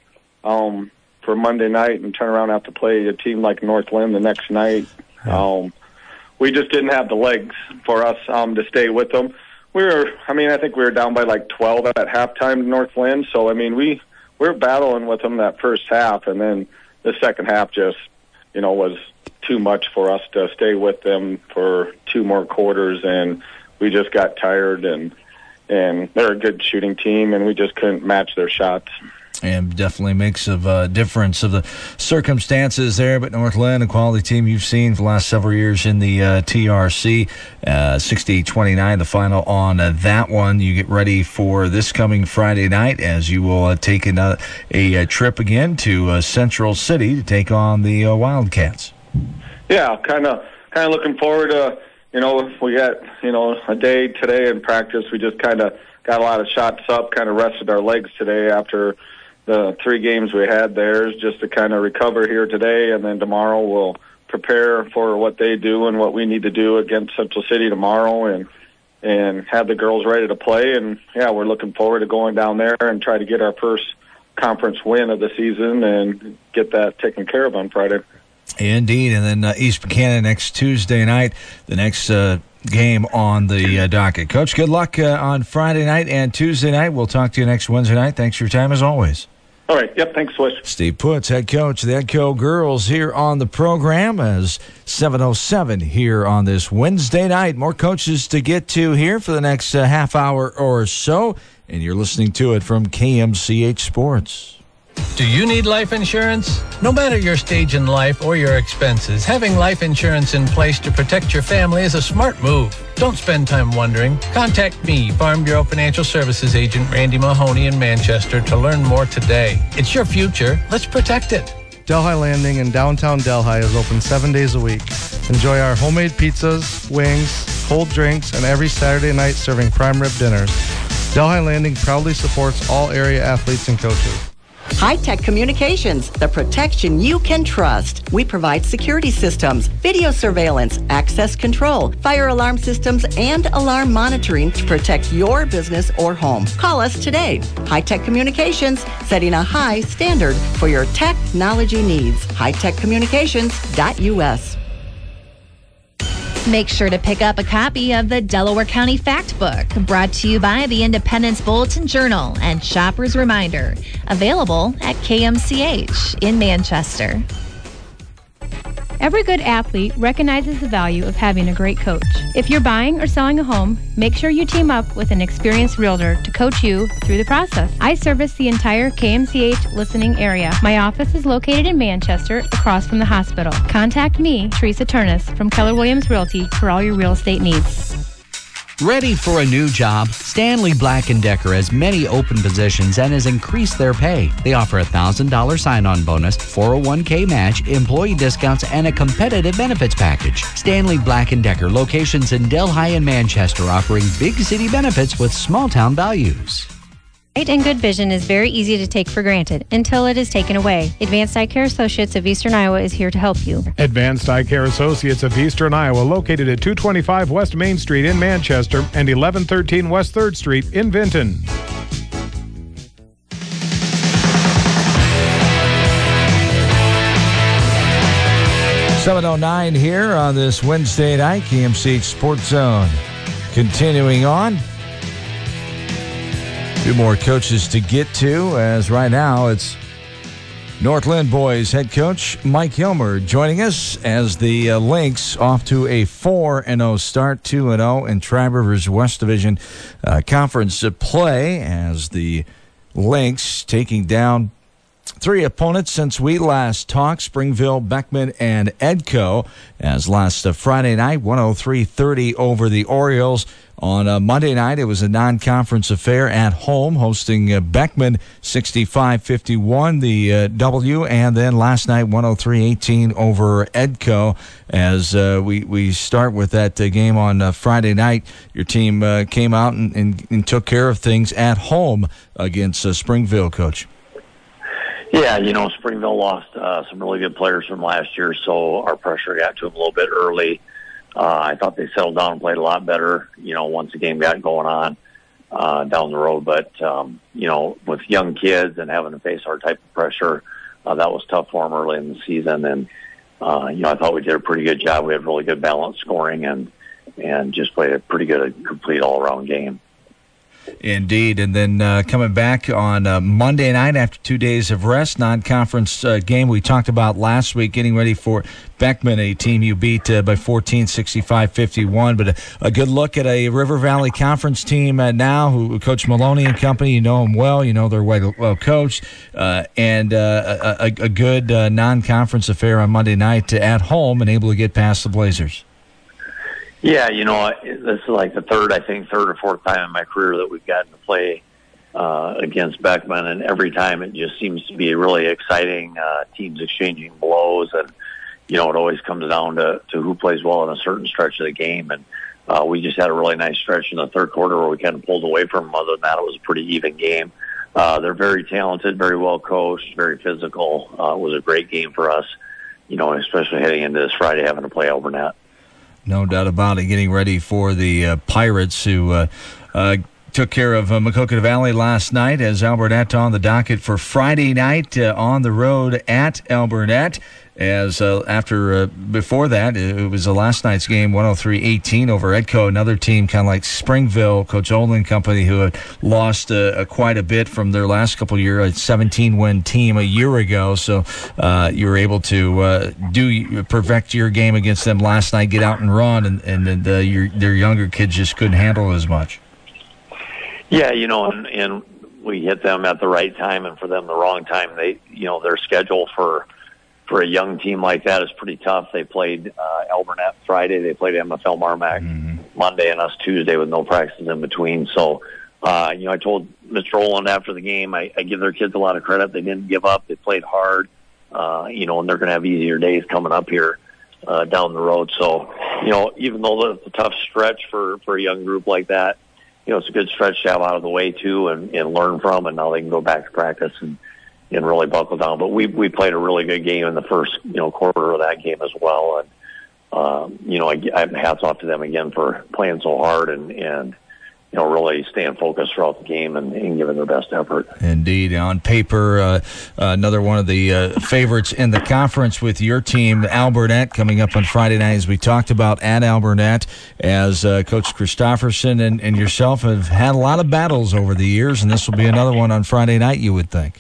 um, for Monday night and turn around and have to play a team like Northland the next night, um, we just didn't have the legs for us um, to stay with them. We were, I mean, I think we were down by like twelve at halftime to Northland. So, I mean, we, we were battling with them that first half, and then the second half just, you know, was too much for us to stay with them for two more quarters, and we just got tired, and and they're a good shooting team, and we just couldn't match their shots. And definitely makes a uh, difference of the circumstances there. But Northland, a quality team you've seen for the last several years in the uh, T R C. Uh, sixty-eight twenty-nine, the final on uh, that one. You get ready for this coming Friday night as you will uh, take a, a, a trip again to uh, Central City to take on the uh, Wildcats. Yeah, kind of kind of looking forward to, you know, we got, you know, a day today in practice. We just kind of got a lot of shots up, kind of rested our legs today after the three games we had there, just to kind of recover here today, and then tomorrow we'll prepare for what they do and what we need to do against Central City tomorrow, and and have the girls ready to play. And yeah, we're looking forward to going down there and try to get our first conference win of the season and get that taken care of on Friday. Indeed, and then uh, East Buchanan next Tuesday night, the next uh, game on the uh, docket. Coach, good luck uh, on Friday night and Tuesday night. We'll talk to you next Wednesday night. Thanks for your time as always. All right. Yep. Thanks, Swish. Steve Putz, head coach of the Edco girls here on the program as seven oh seven here on this Wednesday night. More coaches to get to here for the next uh, half hour or so, and you're listening to it from K M C H Sports. Do you need life insurance? No matter your stage in life or your expenses, having life insurance in place to protect your family is a smart move. Don't spend time wondering. Contact me, Farm Bureau Financial Services Agent Randy Mahoney in Manchester, to learn more today. It's your future. Let's protect it. Delhi Landing in downtown Delhi is open seven days a week. Enjoy our homemade pizzas, wings, cold drinks, and every Saturday night serving prime rib dinners. Delhi Landing proudly supports all area athletes and coaches. High-Tech Communications, the protection you can trust. We provide security systems, video surveillance, access control, fire alarm systems, and alarm monitoring to protect your business or home. Call us today. High-Tech Communications, setting a high standard for your technology needs. high tech communications dot U S. Make sure to pick up a copy of the Delaware County Fact Book, brought to you by the Independence Bulletin Journal and Shopper's Reminder. Available at K M C H in Manchester. Every good athlete recognizes the value of having a great coach. If you're buying or selling a home, make sure you team up with an experienced realtor to coach you through the process. I service the entire K M C H listening area. My office is located in Manchester, across from the hospital. Contact me, Teresa Turnus, from Keller Williams Realty for all your real estate needs. Ready for a new job? Stanley Black and Decker has many open positions and has increased their pay. They offer a one thousand dollars sign-on bonus, four oh one k match, employee discounts, and a competitive benefits package. Stanley Black and Decker, locations in Delhi and Manchester, offering big city benefits with small-town values. Sight and good vision is very easy to take for granted until it is taken away. Advanced Eye Care Associates of Eastern Iowa is here to help you. Advanced Eye Care Associates of Eastern Iowa, located at two twenty-five West Main Street in Manchester and eleven thirteen West third Street in Vinton. seven oh nine here on this Wednesday night, K M C H Sports Zone. Continuing on. Two more coaches to get to, as right now it's Northland boys head coach Mike Hilmer joining us as the uh, Lynx off to a four and oh start, two and oh in Tri-Rivers West Division uh, Conference play, as the Lynx taking down three opponents since we last talked, Springville, Beckman, and Edco, as last uh, Friday night, one oh three thirty over the Orioles. On uh, Monday night, it was a non-conference affair at home, hosting uh, Beckman sixty-five fifty-one, the uh, W, and then last night, one oh three eighteen over Edco. As uh, we, we start with that uh, game on uh, Friday night, your team uh, came out and, and, and took care of things at home against uh, Springville, Coach. Yeah, you know, Springville lost uh, some really good players from last year, so our pressure got to them a little bit early. Uh, I thought they settled down and played a lot better, you know, once the game got going on uh, down the road. But, um, you know, with young kids and having to face our type of pressure, uh, that was tough for them early in the season. And, uh, you know, I thought we did a pretty good job. We had really good balanced scoring and, and just played a pretty good, complete all-around game. Indeed. And then uh, coming back on uh, Monday night after two days of rest, non-conference uh, game we talked about last week, getting ready for Beckman, a team you beat uh, by fourteen, sixty-five fifty-one. But a, a good look at a River Valley Conference team uh, now, who Coach Maloney and company, you know them well, you know they're well, well coached, uh, and uh, a, a good uh, non-conference affair on Monday night at home and able to get past the Blazers. Yeah, you know, this is like the third, I think, third or fourth time in my career that we've gotten to play uh, against Beckman, and every time it just seems to be really exciting, uh, teams exchanging blows, and, you know, it always comes down to, to who plays well in a certain stretch of the game, and uh, we just had a really nice stretch in the third quarter where we kind of pulled away from them. Other than that, it was a pretty even game. Uh, they're very talented, very well coached, very physical. Uh, it was a great game for us, you know, especially heading into this Friday having to play Alburnett. No doubt about it. Getting ready for the uh, Pirates, who uh, uh, took care of uh, Maquoketa Valley last night, as Alburnett on the docket for Friday night uh, on the road at Alburnett. As uh, after uh, before that, it was the last night's game, one oh three eighteen over Edco, another team kind of like Springville, Coach Olin company, who had lost uh, quite a bit from their last couple of years, a seventeen-win team a year ago. So uh, you were able to uh, do perfect your game against them last night, get out and run, and, and uh, your, their younger kids just couldn't handle it as much. Yeah, you know, and, and we hit them at the right time, and for them the wrong time. They, you know, their schedule for for a young team like that is pretty tough. They played uh, Alburnett Friday. They played M F L Marmac mm-hmm. Monday and us Tuesday with no practices in between. So, uh, you know, I told Mister Oland after the game, I, I give their kids a lot of credit. They didn't give up. They played hard, uh, you know, and they're going to have easier days coming up here uh, down the road. So, you know, even though it's a tough stretch for, for a young group like that, you know, it's a good stretch to have out of the way, too, and, and learn from, and now they can go back to practice and and really buckle down. But we we played a really good game in the first, you know, quarter of that game as well. And, um, you know, I, I hats off to them again for playing so hard and, and you know, really staying focused throughout the game and, and giving their best effort. Indeed. On paper, uh, uh, another one of the uh, favorites in the conference with your team, Alburnett, coming up on Friday night, as we talked about at Alburnett, as uh, Coach Christofferson and, and yourself have had a lot of battles over the years, and this will be another one on Friday night, you would think.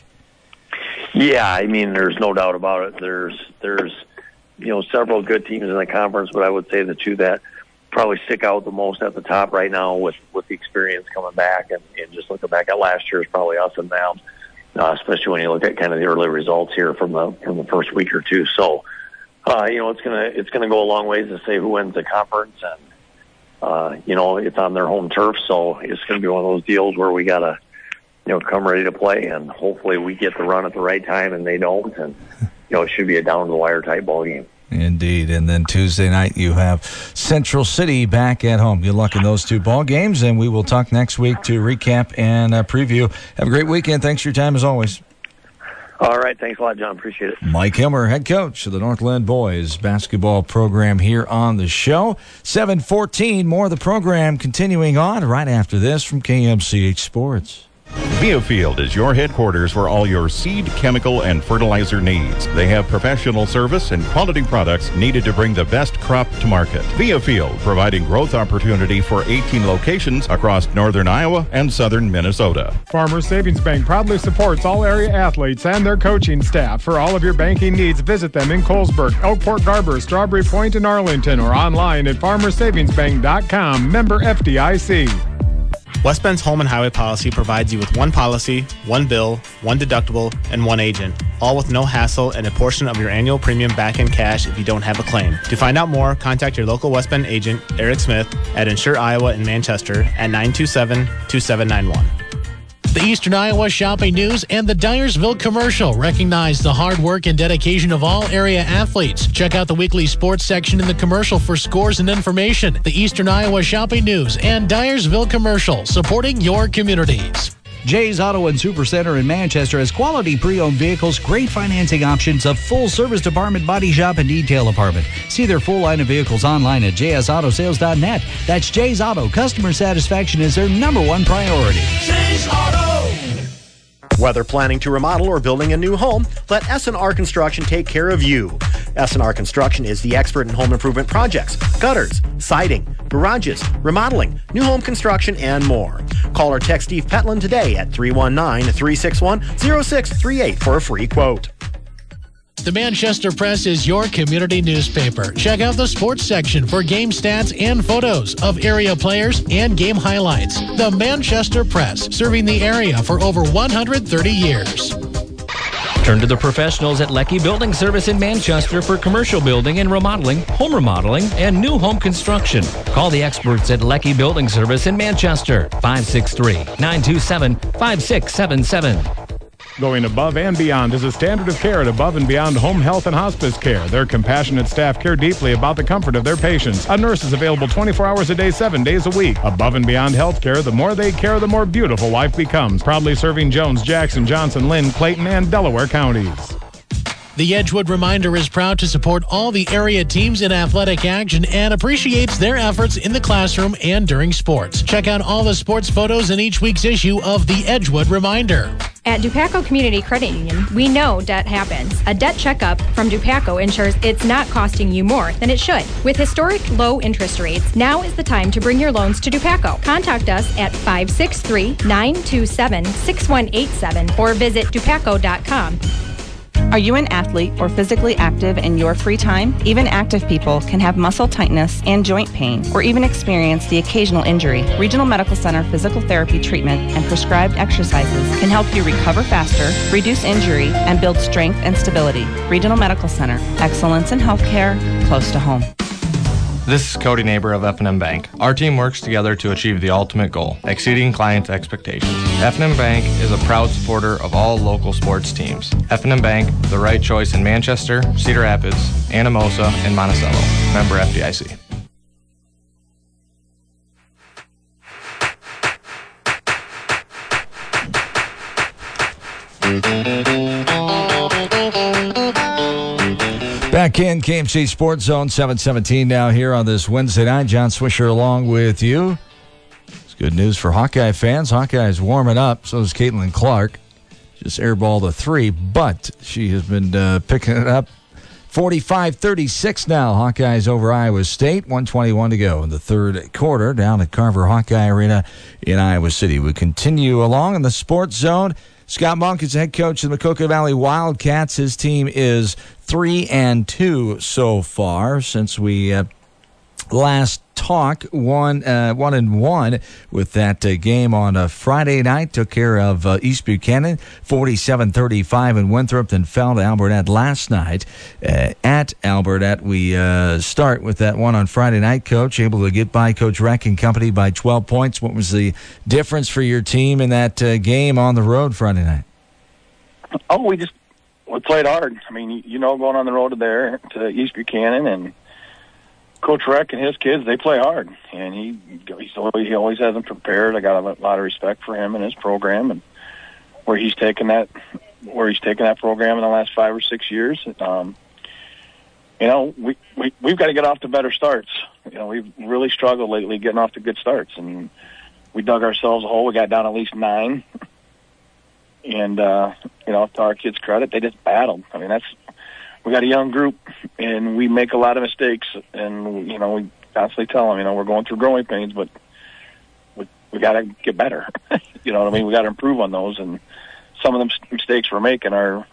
Yeah, I mean, there's no doubt about it. There's, there's, you know, several good teams in the conference, but I would say the two that probably stick out the most at the top right now with, with the experience coming back and, and just looking back at last year is probably us and them, uh, especially when you look at kind of the early results here from the from the first week or two. So, uh, you know, it's gonna it's gonna go a long ways to say who wins the conference, and uh, you know, it's on their home turf, so it's gonna be one of those deals where we gotta, you know, come ready to play, and hopefully we get the run at the right time and they don't, and you know, it should be a down the wire type ball game. Indeed. And then Tuesday night you have Central City back at home. Good luck in those two ball games, and we will talk next week to recap and uh, preview. Have a great weekend. Thanks for your time as always. All right. Thanks a lot, John. Appreciate it. Mike Hilmer, head coach of the Northland Boys basketball program here on the show. seven fourteen, more of the program continuing on right after this from K M C H Sports. Viafield is your headquarters for all your seed, chemical, and fertilizer needs. They have professional service and quality products needed to bring the best crop to market. Viafield, providing growth opportunity for eighteen locations across northern Iowa and southern Minnesota. Farmers Savings Bank proudly supports all area athletes and their coaching staff. For all of your banking needs, visit them in Colesburg, Elkport Garber, Strawberry Point, and Arlington, or online at farmers savings bank dot com. Member F D I C. West Bend's home and highway policy provides you with one policy, one bill, one deductible, and one agent, all with no hassle and a portion of your annual premium back in cash if you don't have a claim. To find out more, contact your local West Bend agent, Eric Smith, at Insure Iowa in Manchester at nine two seven, two seven nine one. The Eastern Iowa Shopping News and the Dyersville Commercial recognize the hard work and dedication of all area athletes. Check out the weekly sports section in the commercial for scores and information. The Eastern Iowa Shopping News and Dyersville Commercial, supporting your communities. Jay's Auto and Supercenter in Manchester has quality pre-owned vehicles, great financing options, a full-service department, body shop, and detail department. See their full line of vehicles online at j s auto sales dot net. That's Jay's Auto. Customer satisfaction is their number one priority. Jay's Auto! Whether planning to remodel or building a new home, let S and R Construction take care of you. S and R Construction is the expert in home improvement projects, gutters, siding, garages, remodeling, new home construction, and more. Call or text Steve Petland today at three one nine, three six one, zero six three eight for a free quote. The Manchester Press is your community newspaper. Check out the sports section for game stats and photos of area players and game highlights. The Manchester Press, serving the area for over one hundred thirty years. Turn to the professionals at Leckie Building Service in Manchester for commercial building and remodeling, home remodeling, and new home construction. Call the experts at Leckie Building Service in Manchester, five six three, nine two seven, five six seven seven. Going above and beyond is a standard of care at Above and Beyond Home Health and Hospice Care. Their compassionate staff care deeply about the comfort of their patients. A nurse is available twenty-four hours a day, seven days a week. Above and Beyond Healthcare, the more they care, the more beautiful life becomes. Proudly serving Jones, Jackson, Johnson, Lynn, Clayton, and Delaware counties. The Edgewood Reminder is proud to support all the area teams in athletic action and appreciates their efforts in the classroom and during sports. Check out all the sports photos in each week's issue of the Edgewood Reminder. At Dupaco Community Credit Union, we know debt happens. A debt checkup from Dupaco ensures it's not costing you more than it should. With historic low interest rates, now is the time to bring your loans to Dupaco. Contact us at five six three, nine two seven, six one eight seven or visit dupaco dot com. Are you an athlete or physically active in your free time? Even active people can have muscle tightness and joint pain, or even experience the occasional injury. Regional Medical Center physical therapy treatment and prescribed exercises can help you recover faster, reduce injury, and build strength and stability. Regional Medical Center, excellence in healthcare, close to home. This is Cody Neighbor of F and M Bank. Our team works together to achieve the ultimate goal, exceeding clients' expectations. F and M Bank is a proud supporter of all local sports teams. F and M Bank, the right choice in Manchester, Cedar Rapids, Anamosa, and Monticello. Member F D I C. Back in K M C Sports Zone, seven seventeen now here on this Wednesday night. John Swisher along with you. It's good news for Hawkeye fans. Hawkeye is warming up. So is Caitlin Clark. Just airballed a three, but she has been uh, picking it up. forty-five thirty-six now. Hawkeyes over Iowa State. one twenty-one to go in the third quarter down at Carver Hawkeye Arena in Iowa City. We continue along in the Sports Zone. Scott Monk is the head coach of the Maquoketa Valley Wildcats. His team is three and two so far since we uh, last talked. One, uh, one and one with that uh, game on a Friday night. Took care of uh, East Buchanan, forty-seven thirty-five in Winthrop. Then fell to Albertette last night uh, at Albertette. We uh, start with that one on Friday night. Coach able to get by Coach Reck and company by twelve points. What was the difference for your team in that uh, game on the road Friday night? Oh, we just we played hard. I mean, you know, going on the road to there to East Buchanan, and Coach Reck and his kids, they play hard, and he he's always, he always has them prepared. I got a lot of respect for him and his program, and where he's taken that where he's taken that program in the last five or six years. Um, you know, we, we we've got to get off to better starts. You know, we've really struggled lately getting off to good starts, and we dug ourselves a hole. We got down at least nine, and uh, you know, to our kids' credit, they just battled. I mean, that's. We got a young group, and we make a lot of mistakes, and, you know, we constantly tell them, you know, we're going through growing pains, but we, we got to get better. You know what I mean? We got to improve on those, and some of the mistakes we're making are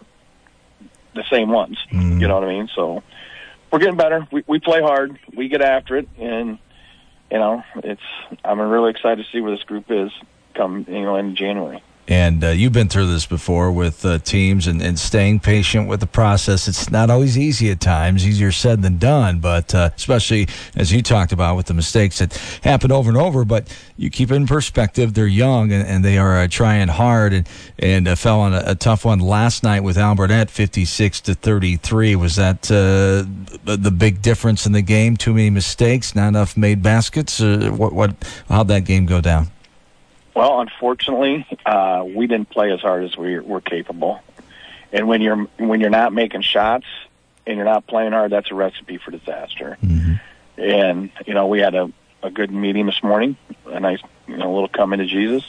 the same ones. Mm. You know what I mean? So we're getting better. We, we play hard. We get after it, and, you know, it's. I'm really excited to see where this group is come, you know, in January. And uh, you've been through this before with uh, teams and, and staying patient with the process. It's not always easy at times, easier said than done, but uh, especially as you talked about with the mistakes that happen over and over. But you keep it in perspective. They're young, and, and they are uh, trying hard, and, and uh, fell on a, a tough one last night with Albernet, fifty-six to thirty-three. Was that uh, the big difference in the game? Too many mistakes, not enough made baskets? Uh, what, what, how'd that game go down? Well, unfortunately, uh, we didn't play as hard as we were capable. And when you're when you're not making shots and you're not playing hard, that's a recipe for disaster. Mm-hmm. And, you know, we had a, a good meeting this morning, a nice, you know, little come into Jesus.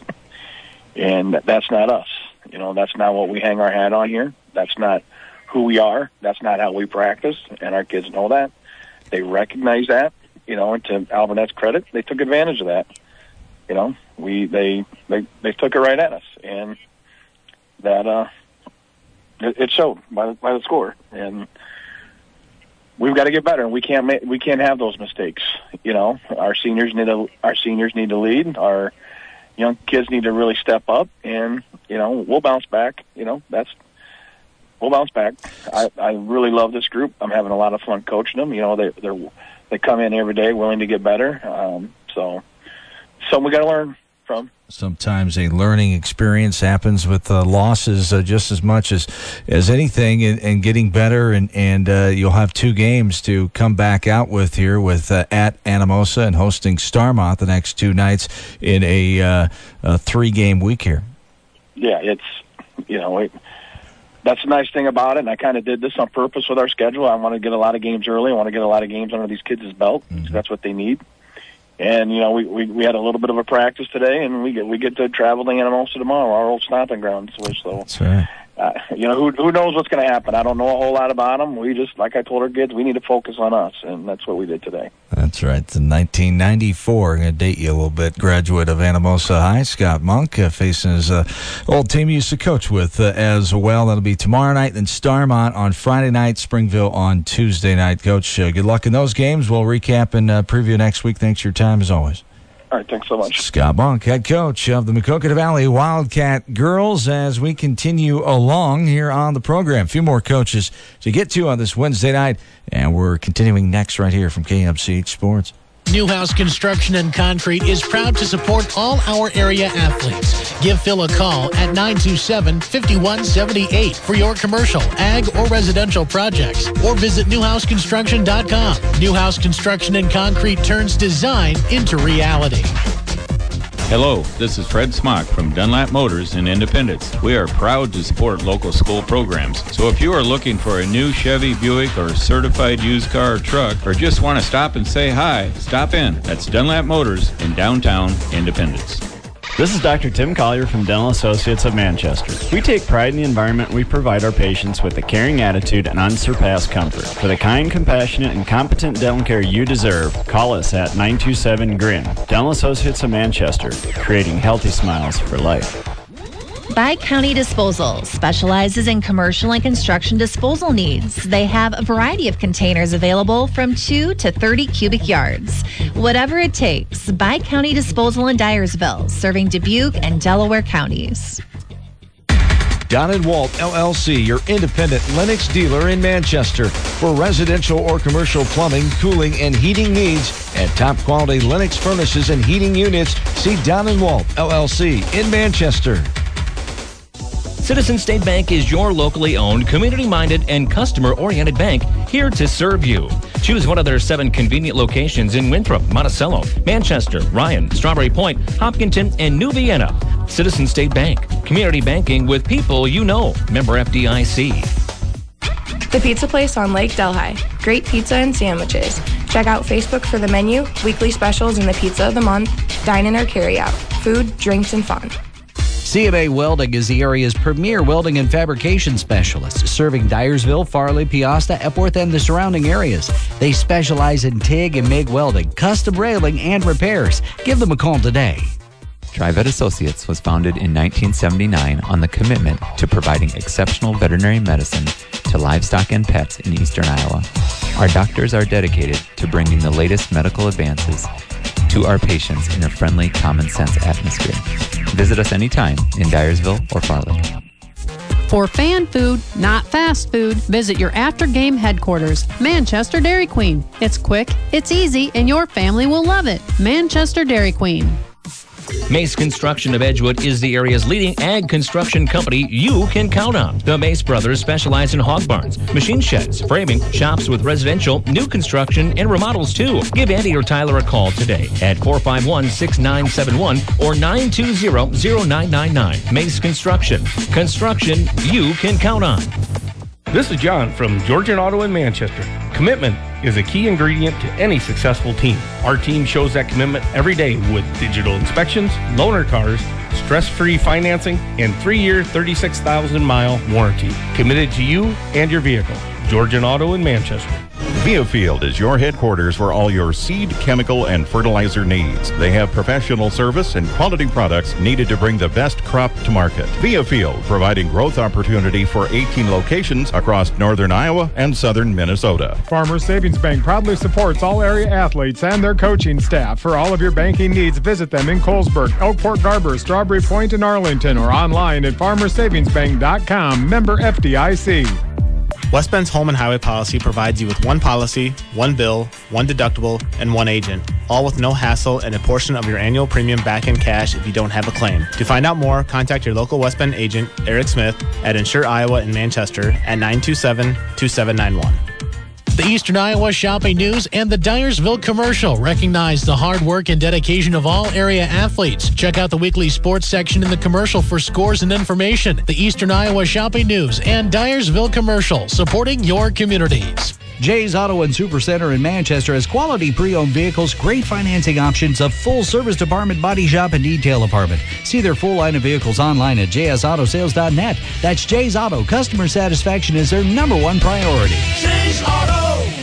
And that's not us. You know, that's not what we hang our hat on here. That's not who we are. That's not how we practice. And our kids know that. They recognize that, you know, and to Albernet's credit, they took advantage of that. You know, we they, they they took it right at us, and that uh, it, it showed by the, by the score. And we've got to get better. We can't ma- we can't have those mistakes. You know, our seniors need to our seniors need to lead. Our young kids need to really step up, and you know, we'll bounce back. You know, that's we'll bounce back. I, I really love this group. I'm having a lot of fun coaching them. You know, they they they come in every day willing to get better. Um, so. Something we got to learn from. Sometimes a learning experience happens with uh, losses uh, just as much as, as anything, and, and getting better, and, and uh, you'll have two games to come back out with here with uh, at Anamosa and hosting Starmont the next two nights in a, uh, a three-game week here. Yeah, it's, you know, it, that's the nice thing about it, and I kind of did this on purpose with our schedule. I want to get a lot of games early. I want to get a lot of games under these kids' belt. Mm-hmm. So that's what they need. And, you know, we, we, we had a little bit of a practice today, and we get we get to travel to Anamosa tomorrow, our old stomping ground. So, That's right. uh, you know, who who knows what's going to happen? I don't know a whole lot about them. We just, like I told our kids, we need to focus on us, and that's what we did today. That's right. It's in nineteen ninety-four. I'm going to date you a little bit. Graduate of Anamosa High, Scott Monk, uh, facing his uh, old team he used to coach with uh, as well. That'll be tomorrow night, then Starmont on Friday night, Springville on Tuesday night. Coach, uh, good luck in those games. We'll recap and uh, preview next week. Thanks for your time, as always. All right, thanks so much. Scott Monk, head coach of the Maquoketa Valley Wildcat Girls, as we continue along here on the program. A few more coaches to get to on this Wednesday night, and we're continuing next right here from K M C H Sports. Newhouse Construction and Concrete is proud to support all our area athletes. Give Phil a call at nine two seven, five one seven eight for your commercial, ag, or residential projects, or visit newhouse construction dot com. Newhouse Construction and Concrete turns design into reality. Hello, this is Fred Smock from Dunlap Motors in Independence. We are proud to support local school programs. So if you are looking for a new Chevy, Buick, or certified used car or truck, or just want to stop and say hi, stop in. That's Dunlap Motors in downtown Independence. This is Doctor Tim Collier from Dental Associates of Manchester. We take pride in the environment we provide our patients with a caring attitude and unsurpassed comfort. For the kind, compassionate, and competent dental care you deserve, call us at nine two seven, G R I N. Dental Associates of Manchester, creating healthy smiles for life. By County Disposal specializes in commercial and construction disposal needs. They have a variety of containers available from two to thirty cubic yards. Whatever it takes, By County Disposal in Dyersville, serving Dubuque and Delaware counties. Don and Walt L L C, your independent Lennox dealer in Manchester. For residential or commercial plumbing, cooling, and heating needs, and top quality Lennox furnaces and heating units, see Don and Walt L L C in Manchester. Citizen State Bank is your locally owned, community-minded, and customer-oriented bank here to serve you. Choose one of their seven convenient locations in Winthrop, Monticello, Manchester, Ryan, Strawberry Point, Hopkinton, and New Vienna. Citizen State Bank. Community banking with people you know. Member F D I C. The Pizza Place on Lake Delhi. Great pizza and sandwiches. Check out Facebook for the menu, weekly specials, and the pizza of the month. Dine in or carry out. Food, drinks, and fun. C M A Welding is the area's premier welding and fabrication specialist, serving Dyersville, Farley, Piasta, Epworth, and the surrounding areas. They specialize in TIG and MIG welding, custom railing, and repairs. Give them a call today. Trivet Associates was founded in nineteen seventy-nine on the commitment to providing exceptional veterinary medicine to livestock and pets in eastern Iowa. Our doctors are dedicated to bringing the latest medical advances to our patients in a friendly, common-sense atmosphere. Visit us anytime in Dyersville or Farley. For fan food, not fast food, visit your after-game headquarters, Manchester Dairy Queen. It's quick, it's easy, and your family will love it. Manchester Dairy Queen. Mace Construction of Edgewood is the area's leading ag construction company you can count on. The Mace brothers specialize in hog barns, machine sheds, framing, shops with residential, new construction, and remodels too. Give Andy or Tyler a call today at four five one, six nine seven one or nine two zero, zero nine nine nine. Mace Construction. Construction you can count on. This is John from Georgian Auto in Manchester. Commitment is a key ingredient to any successful team. Our team shows that commitment every day with digital inspections, loaner cars, stress-free financing, and three-year, thirty-six thousand mile warranty. Committed to you and your vehicle. Georgian Auto in Manchester. Viafield is your headquarters for all your seed, chemical, and fertilizer needs. They have professional service and quality products needed to bring the best crop to market. Viafield, providing growth opportunity for eighteen locations across northern Iowa and southern Minnesota. Farmers Savings Bank proudly supports all area athletes and their coaching staff. For all of your banking needs, visit them in Colesburg, Elkport Garber, Strawberry Point, and Arlington, or online at farmers savings bank dot com. Member F D I C. West Bend's home and highway policy provides you with one policy, one bill, one deductible, and one agent, all with no hassle and a portion of your annual premium back in cash if you don't have a claim. To find out more, contact your local West Bend agent, Eric Smith, at Insure Iowa in Manchester at nine two seven, two seven nine one. The Eastern Iowa Shopping News and the Dyersville Commercial recognize the hard work and dedication of all area athletes. Check out the weekly sports section in the commercial for scores and information. The Eastern Iowa Shopping News and Dyersville Commercial, supporting your communities. Jay's Auto and Supercenter in Manchester has quality pre-owned vehicles, great financing options, a full-service department, body shop, and detail department. See their full line of vehicles online at j s auto sales dot net. That's Jay's Auto. Customer satisfaction is their number one priority. Jay's Auto.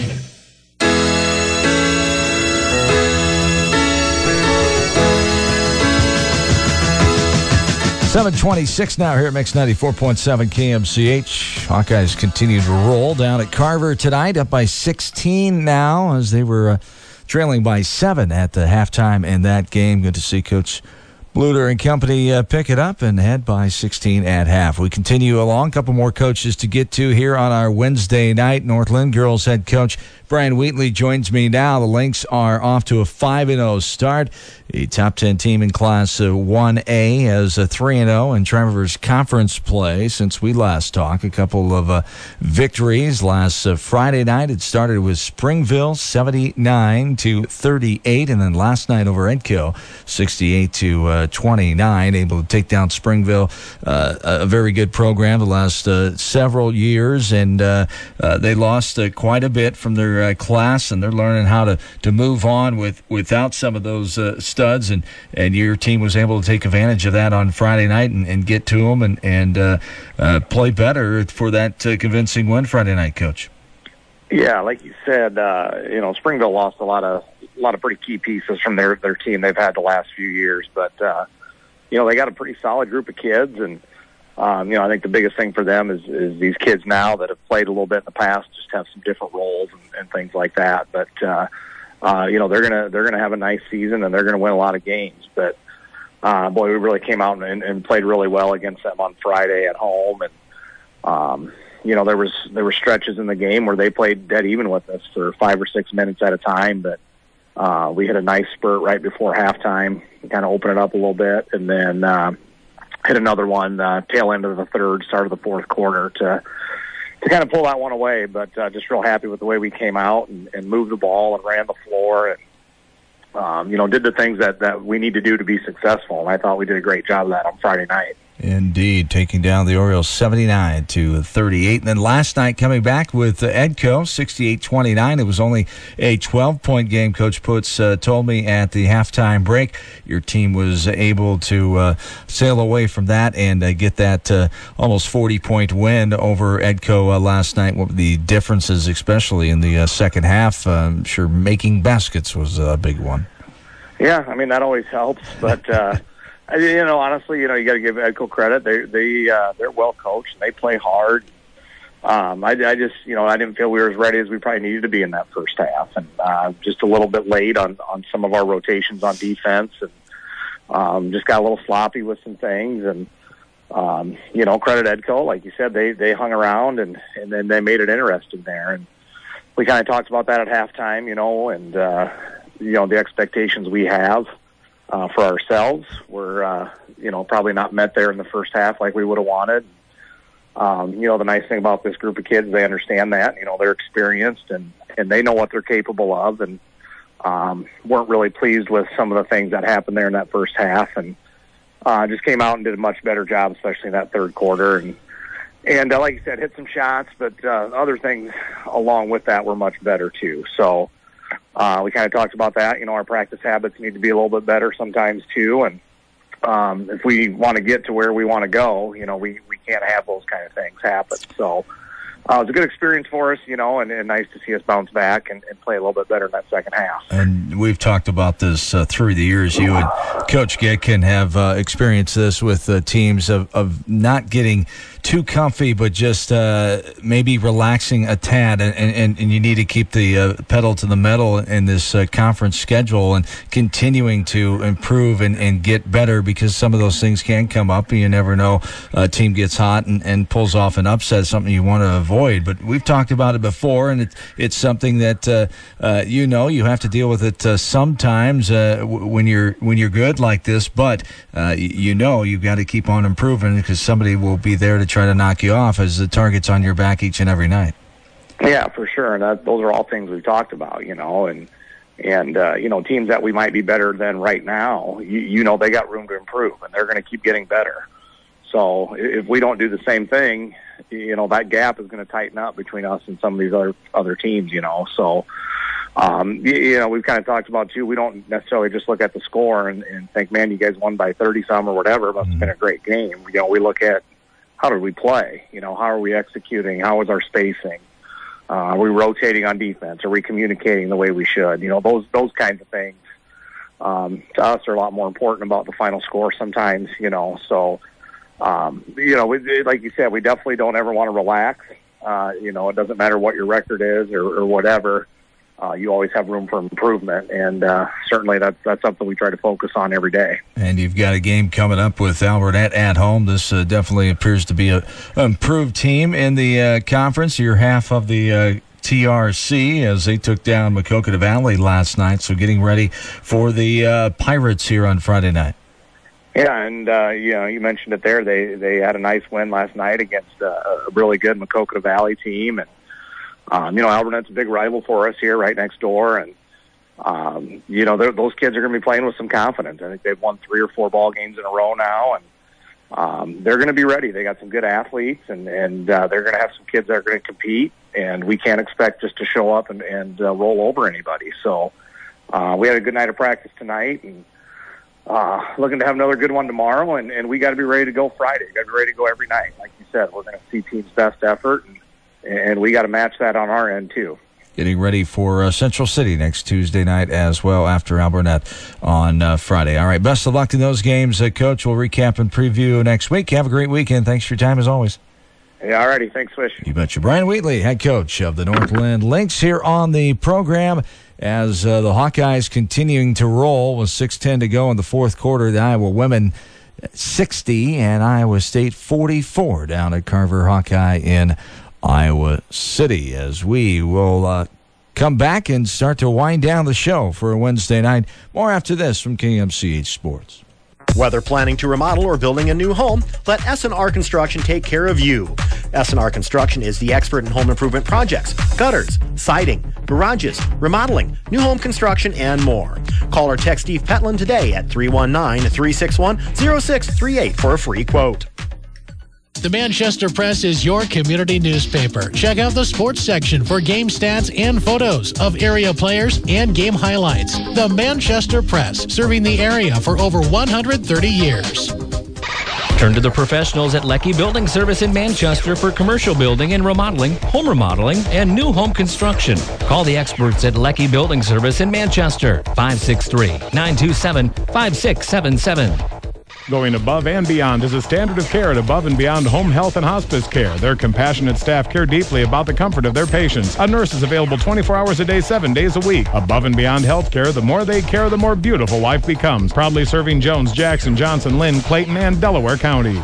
seven twenty-six now here at Mix ninety-four point seven K M C H. Hawkeyes continue to roll down at Carver tonight, up by sixteen now as they were uh, trailing by seven at the halftime in that game. Good to see Coach Bluter and company uh, pick it up and head by sixteen at half. We continue along. A couple more coaches to get to here on our Wednesday night. Northland girls head coach Brian Wheatley joins me now. The Lynx are off to a five and oh start. The top ten team in Class uh, one A has a three and oh in Trevor's conference play since we last talked. A couple of uh, victories last uh, Friday night. It started with Springville seventy-nine to thirty-eight, and then last night over Edco sixty-eight to twenty-nine, able to take down Springville, uh, a very good program the last uh, several years, and uh, uh, they lost uh, quite a bit from their uh, class, and they're learning how to, to move on with without some of those uh, studs, and, and your team was able to take advantage of that on Friday night and, and get to them and, and uh, uh, play better for that uh, convincing win Friday night, Coach. Yeah, like you said, uh, you know, Springville lost a lot of a lot of pretty key pieces from their their team they've had the last few years, but uh, you know, they got a pretty solid group of kids, and um, you know, I think the biggest thing for them is, is these kids now that have played a little bit in the past just have some different roles and, and things like that. But uh, uh, you know, they're gonna they're gonna have a nice season and they're gonna win a lot of games. But uh, boy, we really came out and, and played really well against them on Friday at home, and um, you know, there was there were stretches in the game where they played dead even with us for five or six minutes at a time, but uh, we had a nice spurt right before halftime, kind of open it up a little bit, and then uh, hit another one uh, tail end of the third, start of the fourth quarter to to kind of pull that one away. But uh, just real happy with the way we came out and, and moved the ball and ran the floor and, um, you know, did the things that, that we need to do to be successful. And I thought we did a great job of that on Friday night. Indeed, taking down the Orioles seventy-nine to thirty-eight. And then last night coming back with uh, Edco, sixty-eight twenty-nine. It was only a twelve-point game. Coach Putz uh, told me at the halftime break your team was able to uh, sail away from that and uh, get that uh, almost forty-point win over Edco uh, last night. What were the differences, especially in the uh, second half? Uh, I'm sure making baskets was a big one. Yeah, I mean, that always helps, but... Uh, You know, honestly, you know, you got to give Edco credit. They they uh, they're well coached and they play hard. Um, I, I just you know I didn't feel we were as ready as we probably needed to be in that first half, and uh, just a little bit late on, on some of our rotations on defense, and um, just got a little sloppy with some things. And um, you know, credit Edco, like you said, they they hung around and and then they made it interesting there. And we kind of talked about that at halftime, you know, and uh, you know the expectations we have. Uh, for ourselves, we're uh, you know probably not met there in the first half like we would have wanted. Um, you know, the nice thing about this group of kids, they understand that. You know, they're experienced and and they know what they're capable of, and um, weren't really pleased with some of the things that happened there in that first half, and uh, just came out and did a much better job, especially in that third quarter. And and uh, like you said, hit some shots, but uh, other things along with that were much better too. So. Uh, we kind of talked about that. You know, our practice habits need to be a little bit better sometimes too. And um, if we want to get to where we want to go, you know, we, we can't have those kind of things happen. So uh, it was a good experience for us, you know, and, and nice to see us bounce back and, and play a little bit better in that second half. And we've talked about this uh, through the years. You and Coach Getkin have uh, experienced this with uh, teams of, of not getting too comfy, but just uh, maybe relaxing a tad, and, and, and you need to keep the uh, pedal to the metal in this uh, conference schedule and continuing to improve and, and get better, because some of those things can come up. You never know. A team gets hot and, and pulls off an upset, something you want to avoid. But we've talked about it before, and it, it's something that uh, uh, you know you have to deal with it uh, sometimes uh, w- when you're when you're good like this. But uh, you know you've got to keep on improving, because somebody will be there to try to knock you off as the target's on your back each and every night. Yeah, for sure. And that, those are all things we've talked about, you know, and, and uh, you know, teams that we might be better than right now, you, you know, they got room to improve, and they're going to keep getting better. So if we don't do the same thing, you know, that gap is going to tighten up between us and some of these other, other teams, you know. So, um, you, you know, we've kind of talked about, too, we don't necessarily just look at the score and, and think, man, you guys won by thirty-some or whatever. It must have been a great game. You know, we look at, how did we play? You know, how are we executing? How was our spacing? Uh, are we rotating on defense? Are we communicating the way we should? You know, those those kinds of things um, to us are a lot more important about the final score sometimes, you know. So, um, you know, we, like you said, we definitely don't ever want to relax. Uh, you know, it doesn't matter what your record is or, or whatever. Uh, you always have room for improvement, and uh, certainly that's, that's something we try to focus on every day. And you've got a game coming up with Albernet at home. This uh, definitely appears to be a improved team in the uh, conference. You're half of the uh, T R C as they took down Maquoketa Valley last night, so getting ready for the uh, Pirates here on Friday night. Yeah, and uh, you know, you mentioned it there. They they had a nice win last night against uh, a really good Maquoketa Valley team, and Um, you know, Albernet's a big rival for us here, right next door, and um, you know, those kids are going to be playing with some confidence. I think they've won three or four ball games in a row now, and um, they're going to be ready. They got some good athletes, and and uh, they're going to have some kids that are going to compete, and we can't expect just to show up and, and uh, roll over anybody. So uh, we had a good night of practice tonight, and uh, looking to have another good one tomorrow, and, and we got to be ready to go Friday. We got to be ready to go every night, like you said. We're going to see team's best effort, and And we got to match that on our end, too. Getting ready for uh, Central City next Tuesday night as well after Albernet on uh, Friday. All right, best of luck in those games, uh, Coach. We'll recap and preview next week. Have a great weekend. Thanks for your time, as always. Yeah, all righty. Thanks, Swish. You betcha. Brian Wheatley, head coach of the Northland Lynx, here on the program as uh, the Hawkeyes continuing to roll with six ten to go in the fourth quarter. The Iowa women sixty and Iowa State forty-four down at Carver Hawkeye in Iowa City, as we will uh, come back and start to wind down the show for a Wednesday night. More after this from K M C H Sports. Whether planning to remodel or building a new home, let S and R Construction take care of you. S and R Construction is the expert in home improvement projects, gutters, siding, garages, remodeling, new home construction, and more. Call or text Steve Petland today at three one nine, three six one, zero six three eight for a free quote. The Manchester Press is your community newspaper. Check out the sports section for game stats and photos of area players and game highlights. The Manchester Press, serving the area for over one hundred thirty years. Turn to the professionals at Leckie Building Service in Manchester for commercial building and remodeling, home remodeling, and new home construction. Call the experts at Leckie Building Service in Manchester, five six three, nine two seven, five six seven seven. Going above and beyond is a standard of care at Above and Beyond Home Health and Hospice Care. Their compassionate staff care deeply about the comfort of their patients. A nurse is available twenty-four hours a day, seven days a week. Above and Beyond Healthcare, the more they care, the more beautiful life becomes. Proudly serving Jones, Jackson, Johnson, Lynn, Clayton, and Delaware counties.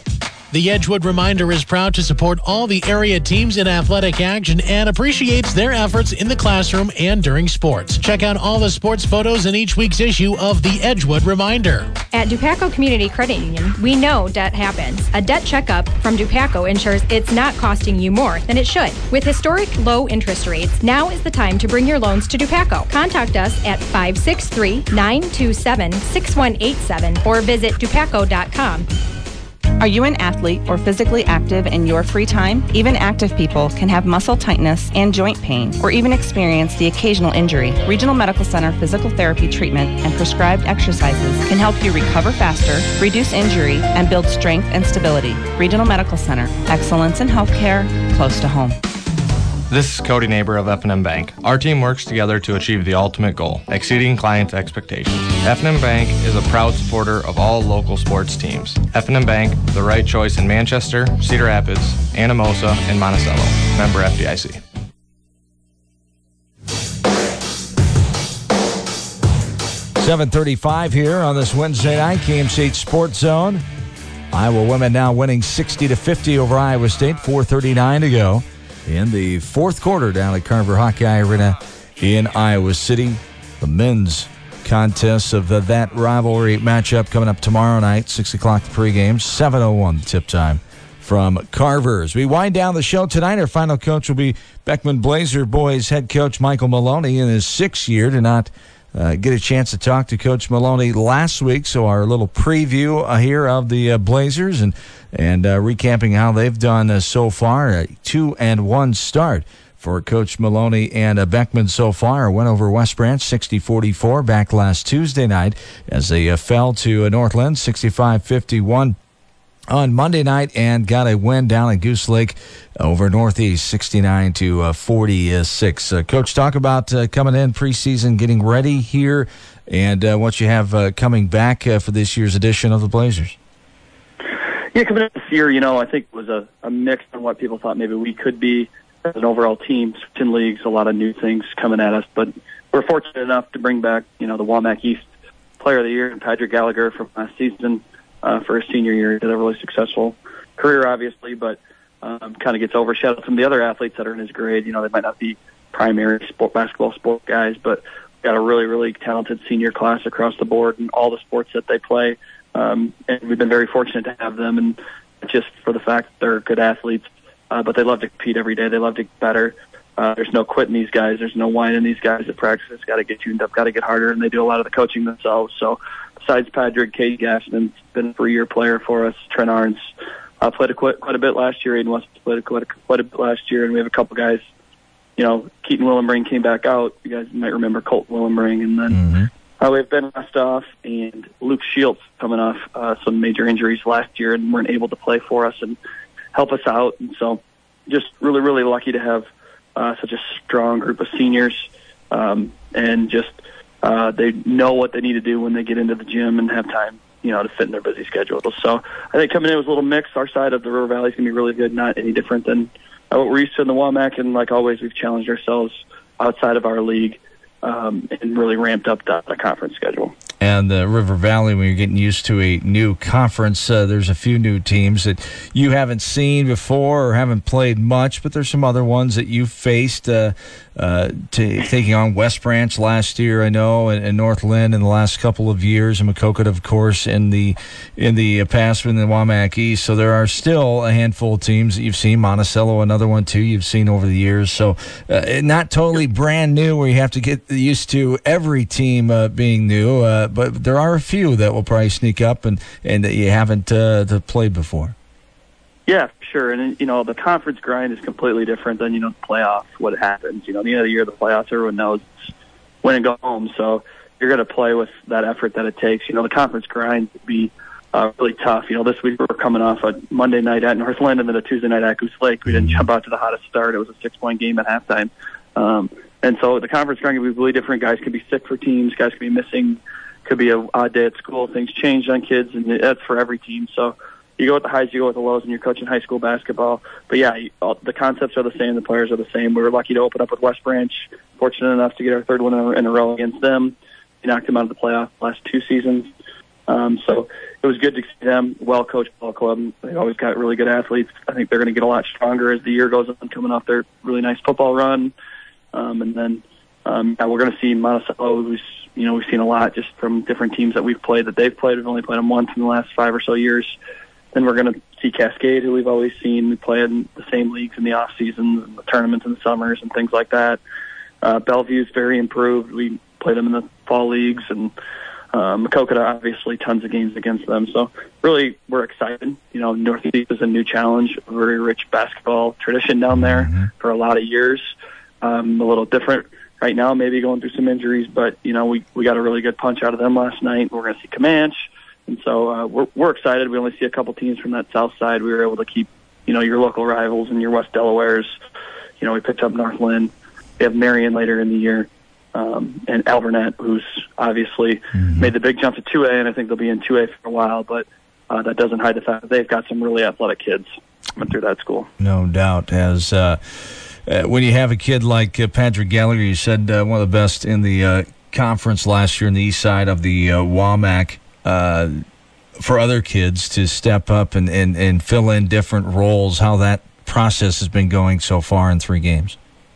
The Edgewood Reminder is proud to support all the area teams in athletic action and appreciates their efforts in the classroom and during sports. Check out all the sports photos in each week's issue of the Edgewood Reminder. At Dupaco Community Credit Union, we know debt happens. A debt checkup from Dupaco ensures it's not costing you more than it should. With historic low interest rates, now is the time to bring your loans to Dupaco. Contact us at five six three, nine two seven, six one eight seven or visit dupaco dot com. Are you an athlete or physically active in your free time? Even active people can have muscle tightness and joint pain, or even experience the occasional injury. Regional Medical Center physical therapy treatment and prescribed exercises can help you recover faster, reduce injury, and build strength and stability. Regional Medical Center, excellence in healthcare, close to home. This is Cody Neighbor of F and M Bank. Our team works together to achieve the ultimate goal, exceeding clients' expectations. F and M Bank is a proud supporter of all local sports teams. F and M Bank, the right choice in Manchester, Cedar Rapids, Anamosa, and Monticello. Member F D I C. seven thirty-five here on this Wednesday night, K M C H Sports Zone. Iowa women now winning sixty to fifty over Iowa State, four thirty-nine to go in the fourth quarter down at Carver Hawkeye Arena in Iowa City. The men's contest of the, that rivalry matchup coming up tomorrow night, six o'clock the pregame, seven oh one tip time from Carver. As we wind down the show tonight, our final coach will be Beckman Blazer boys head coach Michael Maloney in his sixth year. Did not uh, get a chance to talk to Coach Maloney last week, so our little preview uh, here of the uh, Blazers and and uh, recapping how they've done uh, so far. A two and one start for Coach Maloney and uh, Beckman so far. Went over West Branch sixty forty-four back last Tuesday night as they uh, fell to uh, Northland sixty-five fifty-one on Monday night and got a win down at Goose Lake over Northeast sixty-nine to forty-six. Uh, Coach, talk about uh, coming in preseason, getting ready here, and uh, what you have uh, coming back uh, for this year's edition of the Blazers. Yeah, coming in this year, you know, I think it was a, a mix on what people thought maybe we could be as an overall team. Switching leagues, a lot of new things coming at us, but we're fortunate enough to bring back, you know, the Wamak East Player of the Year and Patrick Gallagher from last season uh, for his senior year. He did a really successful career, obviously, but um, kind of gets overshadowed from the other athletes that are in his grade. You know, they might not be primary sport, basketball sport guys, but got a really, really talented senior class across the board in all the sports that they play. Um, and we've been very fortunate to have them, and just for the fact that they're good athletes, uh, but they love to compete every day. They love to get better. Uh, there's no quitting these guys. There's no whining these guys at practice. It's got to get tuned up, got to get harder, and they do a lot of the coaching themselves. So besides Patrick, Cade Gaffman's been a three-year player for us. Trent Arns uh, played a quite, quite a bit last year. Aiden West played quite a, quite a bit last year, and we have a couple guys. You know, Keaton Willenbring came back out. You guys might remember Colton Willenbring, and then mm-hmm. Uh, we have Ben Westoff and Luke Shields coming off uh, some major injuries last year and weren't able to play for us and help us out. And so just really, really lucky to have uh, such a strong group of seniors. Um, and just uh, they know what they need to do when they get into the gym and have time, you know, to fit in their busy schedule. So I think coming in was a little mix. Our side of the River Valley is going to be really good, not any different than uh, what we're used to in the Wamak. And like always, we've challenged ourselves outside of our league. Um, and really ramped up the, the conference schedule. and the River Valley, when you're getting used to a new conference, uh, there's a few new teams that you haven't seen before or haven't played much, but there's some other ones that you've faced, uh, uh, to, taking on West Branch last year, I know, and, and North Lynn in the last couple of years, and Maquoketa, of course, in the in the past in the Wamak East. So there are still a handful of teams that you've seen. Monticello, another one, too, you've seen over the years. So uh, not totally brand new where you have to get used to every team uh, being new, uh, but there are a few that will probably sneak up and, and that you haven't uh, played before. Yeah, sure. And, you know, the conference grind is completely different than, you know, the playoffs, what happens. You know, at the end of the year, the playoffs, everyone knows it's win and go home. So you're going to play with that effort that it takes. You know, the conference grind would be uh, really tough. You know, this week we're coming off a Monday night at Northland and then a Tuesday night at Goose Lake. We didn't jump out to the hottest start. It was a six-point game at halftime. Um, and so the conference grind could be really different. Guys could be sick for teams. Guys could be missing. Could be an odd day at school. Things change on kids, and that's for every team. So you go with the highs, you go with the lows, and you're coaching high school basketball. But, yeah, you, all, the concepts are the same. The players are the same. We were lucky to open up with West Branch, fortunate enough to get our third one in a, in a row against them. We knocked them out of the playoff the last two seasons. Um, so it was good to see them, well-coached ball club. They've always got really good athletes. I think they're going to get a lot stronger as the year goes on, coming off their really nice football run. Um, and then um, yeah, we're going to see Monticello, who's, you know, we've seen a lot just from different teams that we've played that they've played. We've only played them once in the last five or so years. Then we're going to see Cascade, who we've always seen. We play in the same leagues in the off seasons and the tournaments in the summers and things like that. Uh, Bellevue's very improved. We played them in the fall leagues, and um, Maquoketa, obviously, tons of games against them. So really, we're excited. You know, Northeast is a new challenge, a very rich basketball tradition down there mm-hmm. for a lot of years. Um, a little different right now, maybe going through some injuries, but, you know, we, we got a really good punch out of them last night. We're going to see Comanche. And so uh, we're we're excited. We only see a couple teams from that south side. We were able to keep, you know, your local rivals and your West Delawares. You know, we picked up North Lynn. We have Marion later in the year, um, and Alvernet, who's obviously mm-hmm. made the big jump to two A, and I think they'll be in two A for a while. But uh, that doesn't hide the fact that they've got some really athletic kids coming through that school. No doubt. As uh, uh, when you have a kid like uh, Patrick Gallagher, you said uh, one of the best in the uh, conference last year in the east side of the uh, WAMAC. Uh, for other kids to step up and, and, and fill in different roles, how that process has been going so far in three games.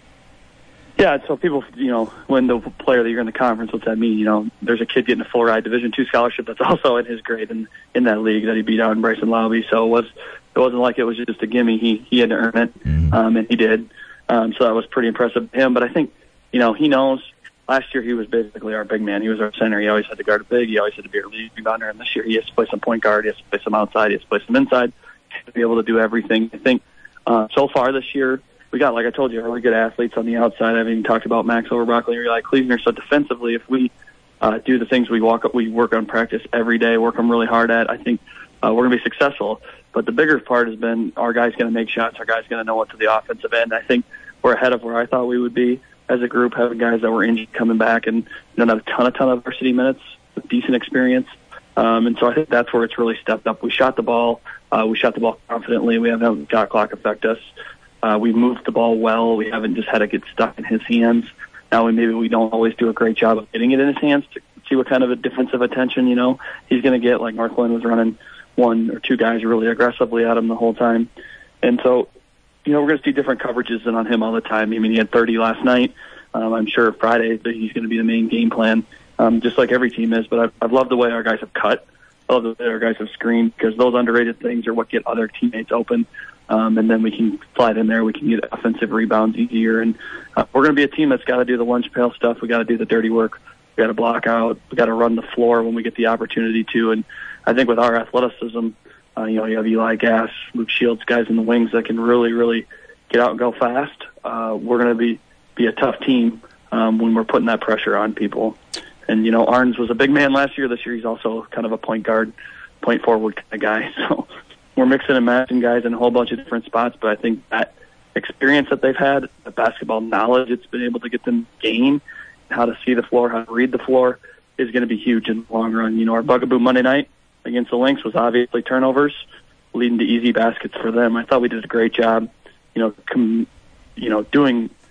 Yeah, so people, you know, when the player that you're in the conference, what's that mean? You know, there's a kid getting a full ride Division two scholarship that's also in his grade in, in that league that he beat out in Bryson Lobby. So it was it wasn't like it was just a gimme. He he had to earn it, mm-hmm. um, and he did. Um, so that was pretty impressive of him. But I think, you know, he knows. Last year he was basically our big man. He was our center. He always had to guard a big. He always had to be our lead rebounder. And this year he has to play some point guard. He has to play some outside. He has to play some inside. He has to be able to do everything. I think uh, so far this year we got, like I told you, really good athletes on the outside. I haven't even talked about Max Overbrock and Eli Kleesner. So defensively, if we uh, do the things we walk up, we work on practice every day, work them really hard at, I think uh, we're going to be successful. But the bigger part has been our guys going to make shots. Our guys going to know what to the offensive end. I think we're ahead of where I thought we would be as a group, having guys that were injured coming back and don't have a ton, a ton of varsity minutes with decent experience. Um, and so I think that's where it's really stepped up. We shot the ball. Uh, we shot the ball confidently. We haven't had shot clock affect us. Uh, we moved the ball well. We haven't just had it get stuck in his hands. Now we, maybe we don't always do a great job of getting it in his hands to see what kind of a defensive attention, you know, he's going to get. Like Northland was running one or two guys really aggressively at him the whole time. And so, you know, we're going to see different coverages than on him all the time. I mean, he had thirty last night. Um, I'm sure Friday that he's going to be the main game plan, um, just like every team is. But I've, I've loved the way our guys have cut. I love the way our guys have screened, because those underrated things are what get other teammates open. Um, and then we can slide in there. We can get offensive rebounds easier. And uh, we're going to be a team that's got to do the lunch pail stuff. We got to do the dirty work. We got to block out. We got to run the floor when we get the opportunity to. And I think with our athleticism, uh, you know, you have Eli Gass, Luke Shields, guys in the wings that can really, really get out and go fast. Uh, we're going to be, be a tough team um, when we're putting that pressure on people. And, you know, Arns was a big man last year. This year he's also kind of a point guard, point forward kind of guy. So we're mixing and matching guys in a whole bunch of different spots. But I think that experience that they've had, the basketball knowledge it's been able to get them gain, how to see the floor, how to read the floor, is going to be huge in the long run. You know, our bugaboo Monday night against the Lynx was obviously turnovers, leading to easy baskets for them. I thought we did a great job, you know, com- you know, doing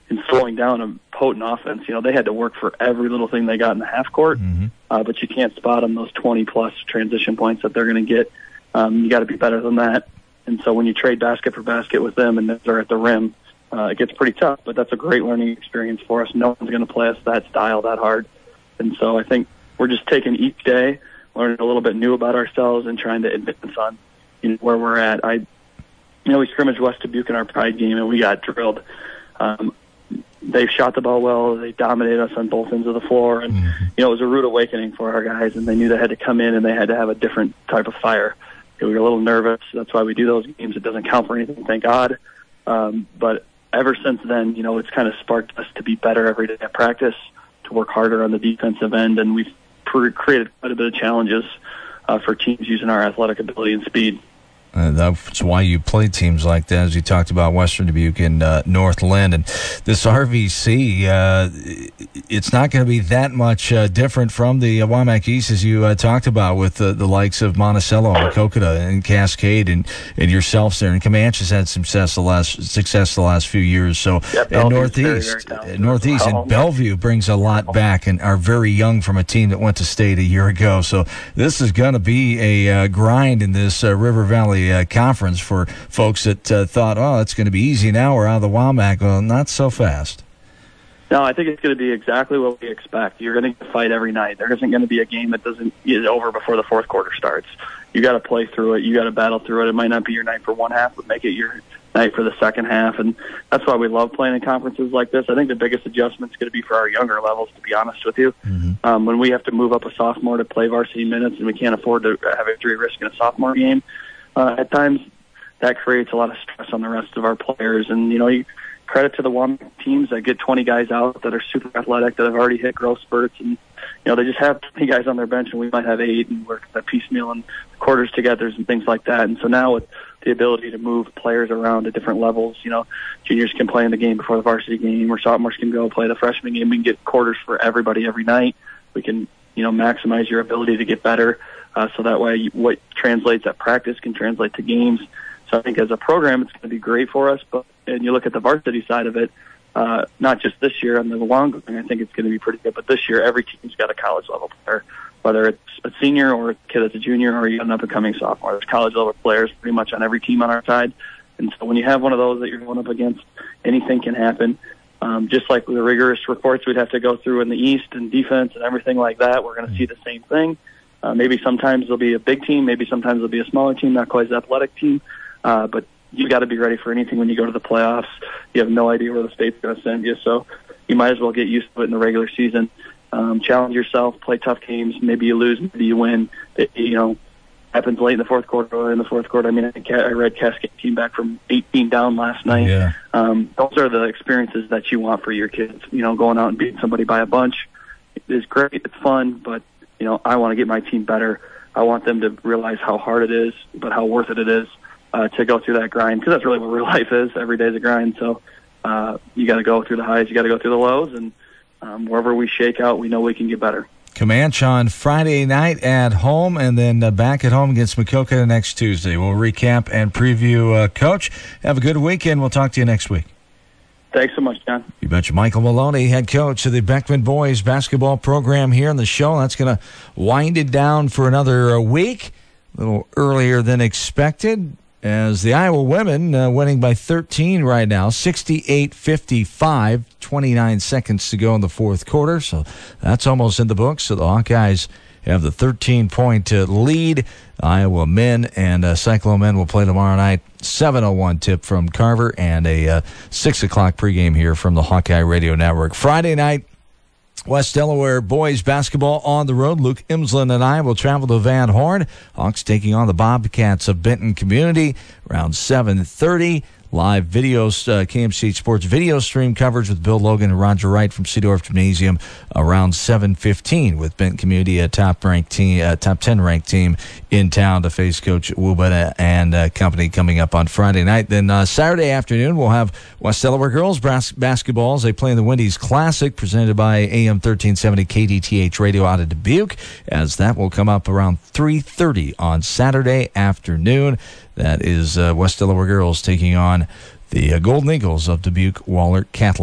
in slowing down a potent offense. You know, they had to work for every little thing they got in the half court, mm-hmm. uh, but you can't spot them those twenty-plus transition points that they're going to get. Um, you got to be better than that. And so when you trade basket for basket with them and they're at the rim, uh, it gets pretty tough. But that's a great learning experience for us. No one's going to play us that style that hard. And so I think we're just taking each day, learning a little bit new about ourselves and trying to advance on, you know, where we're at. I, you know, we scrimmaged West Dubuque in our Pride game and we got drilled. Um, they shot the ball well. They dominated us on both ends of the floor. And, mm-hmm. you know, it was a rude awakening for our guys, and they knew they had to come in and they had to have a different type of fire. We were a little nervous. That's why we do those games. It doesn't count for anything, thank God. Um, but ever since then, you know, it's kind of sparked us to be better every day at practice, to work harder on the defensive end, and we've pre- created quite a bit of challenges uh, for teams using our athletic ability and speed. Uh, that's why you play teams like that, as you talked about Western Dubuque and uh, Northland. And this R V C, uh, it's not going to be that much uh, different from the uh, WAMAC East, as you uh, talked about, with uh, the likes of Monticello and Kokota and Cascade and, and yourselves there. And Comanche's had success the last success the last few years. So yep, and Northeast, very, very Northeast, and Bellevue brings a lot back and are very young from a team that went to state a year ago. So this is going to be a uh, grind in this uh, River Valley Uh, conference for folks that uh, thought, oh, it's going to be easy now. We're out of the WAMAC. Well, not so fast. No, I think it's going to be exactly what we expect. You're going to fight every night. There isn't going to be a game that doesn't get over before the fourth quarter starts. You got to play through it. You got to battle through it. It might not be your night for one half, but make it your night for the second half. And that's why we love playing in conferences like this. I think the biggest adjustment is going to be for our younger levels, to be honest with you. Mm-hmm. Um, when we have to move up a sophomore to play varsity minutes and we can't afford to have injury risk in a sophomore game, Uh, at times, that creates a lot of stress on the rest of our players. And, you know, you credit to the WAMAC teams that get twenty guys out that are super athletic, that have already hit growth spurts. And, you know, they just have twenty guys on their bench, and we might have eight, and we're kind of piecemeal and quarters together and things like that. And so now with the ability to move players around at different levels, you know, juniors can play in the game before the varsity game, or sophomores can go play the freshman game. We can get quarters for everybody every night. We can, you know, maximize your ability to get better. Uh, so that way, you, what translates at practice can translate to games. So I think as a program, it's going to be great for us. But and you look at the varsity side of it, uh, not just this year on the long run, I think it's going to be pretty good. But this year, every team's got a college level player, whether it's a senior or a kid that's a junior or an up and coming sophomore. There's college level players pretty much on every team on our side. And so when you have one of those that you're going up against, anything can happen. Um, just like the rigorous reports we'd have to go through in the East and defense and everything like that, we're going to see the same thing. Uh, maybe sometimes there'll be a big team. Maybe sometimes there'll be a smaller team, not quite as athletic team. Uh, but you got to be ready for anything when you go to the playoffs. You have no idea where the state's going to send you, so you might as well get used to it in the regular season. Um, challenge yourself, play tough games. Maybe you lose, maybe you win. It, you know, happens late in the fourth quarter or in the fourth quarter. I mean, I, I read Cascade came back from eighteen down last night. Yeah. Um, those are the experiences that you want for your kids. You know, going out and beating somebody by a bunch is great. It's fun, but you know, I want to get my team better. I want them to realize how hard it is, but how worth it it is uh, to go through that grind, because that's really what real life is. Every day is a grind. So uh, you got to go through the highs, you got to go through the lows, and um, wherever we shake out, we know we can get better. Comanche on Friday night at home, and then uh, back at home against Makokata next Tuesday. We'll recap and preview. Uh, Coach, have a good weekend. We'll talk to you next week. Thanks so much, John. You betcha. Michael Maloney, head coach of the Beckman boys basketball program here on the show. That's going to wind it down for another week, a little earlier than expected, as the Iowa women uh, winning by thirteen right now, sixty-eight fifty-five, twenty-nine seconds to go in the fourth quarter. So that's almost in the books. So the Hawkeyes have the thirteen-point uh, lead. Iowa men and uh, Cyclone men will play tomorrow night. seven oh one tip from Carver, and a uh, six o'clock pregame here from the Hawkeye Radio Network. Friday night, West Delaware boys basketball on the road. Luke Imsland and I will travel to Van Horn. Hawks taking on the Bobcats of Benton Community around seven thirty. Live videos, uh, K M C Sports video stream coverage with Bill Logan and Roger Wright from Seedorf Gymnasium around seven fifteen, with Benton Community, a top-ranked team, uh, top ten-ranked team in town to face Coach Wubeta and uh, company coming up on Friday night. Then uh, Saturday afternoon, we'll have West Delaware girls bas- basketball as they play in the Wendy's Classic, presented by A M thirteen seventy K D T H Radio out of Dubuque, as that will come up around three thirty on Saturday afternoon. That is uh, West Delaware girls taking on the uh, Golden Eagles of Dubuque Wahlert Catholic.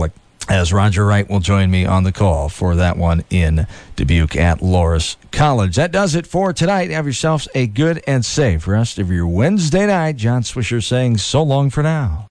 as Roger Wright will join me on the call for that one in Dubuque at Loras College. That does it for tonight. Have yourselves a good and safe rest of your Wednesday night. John Swisher saying so long for now.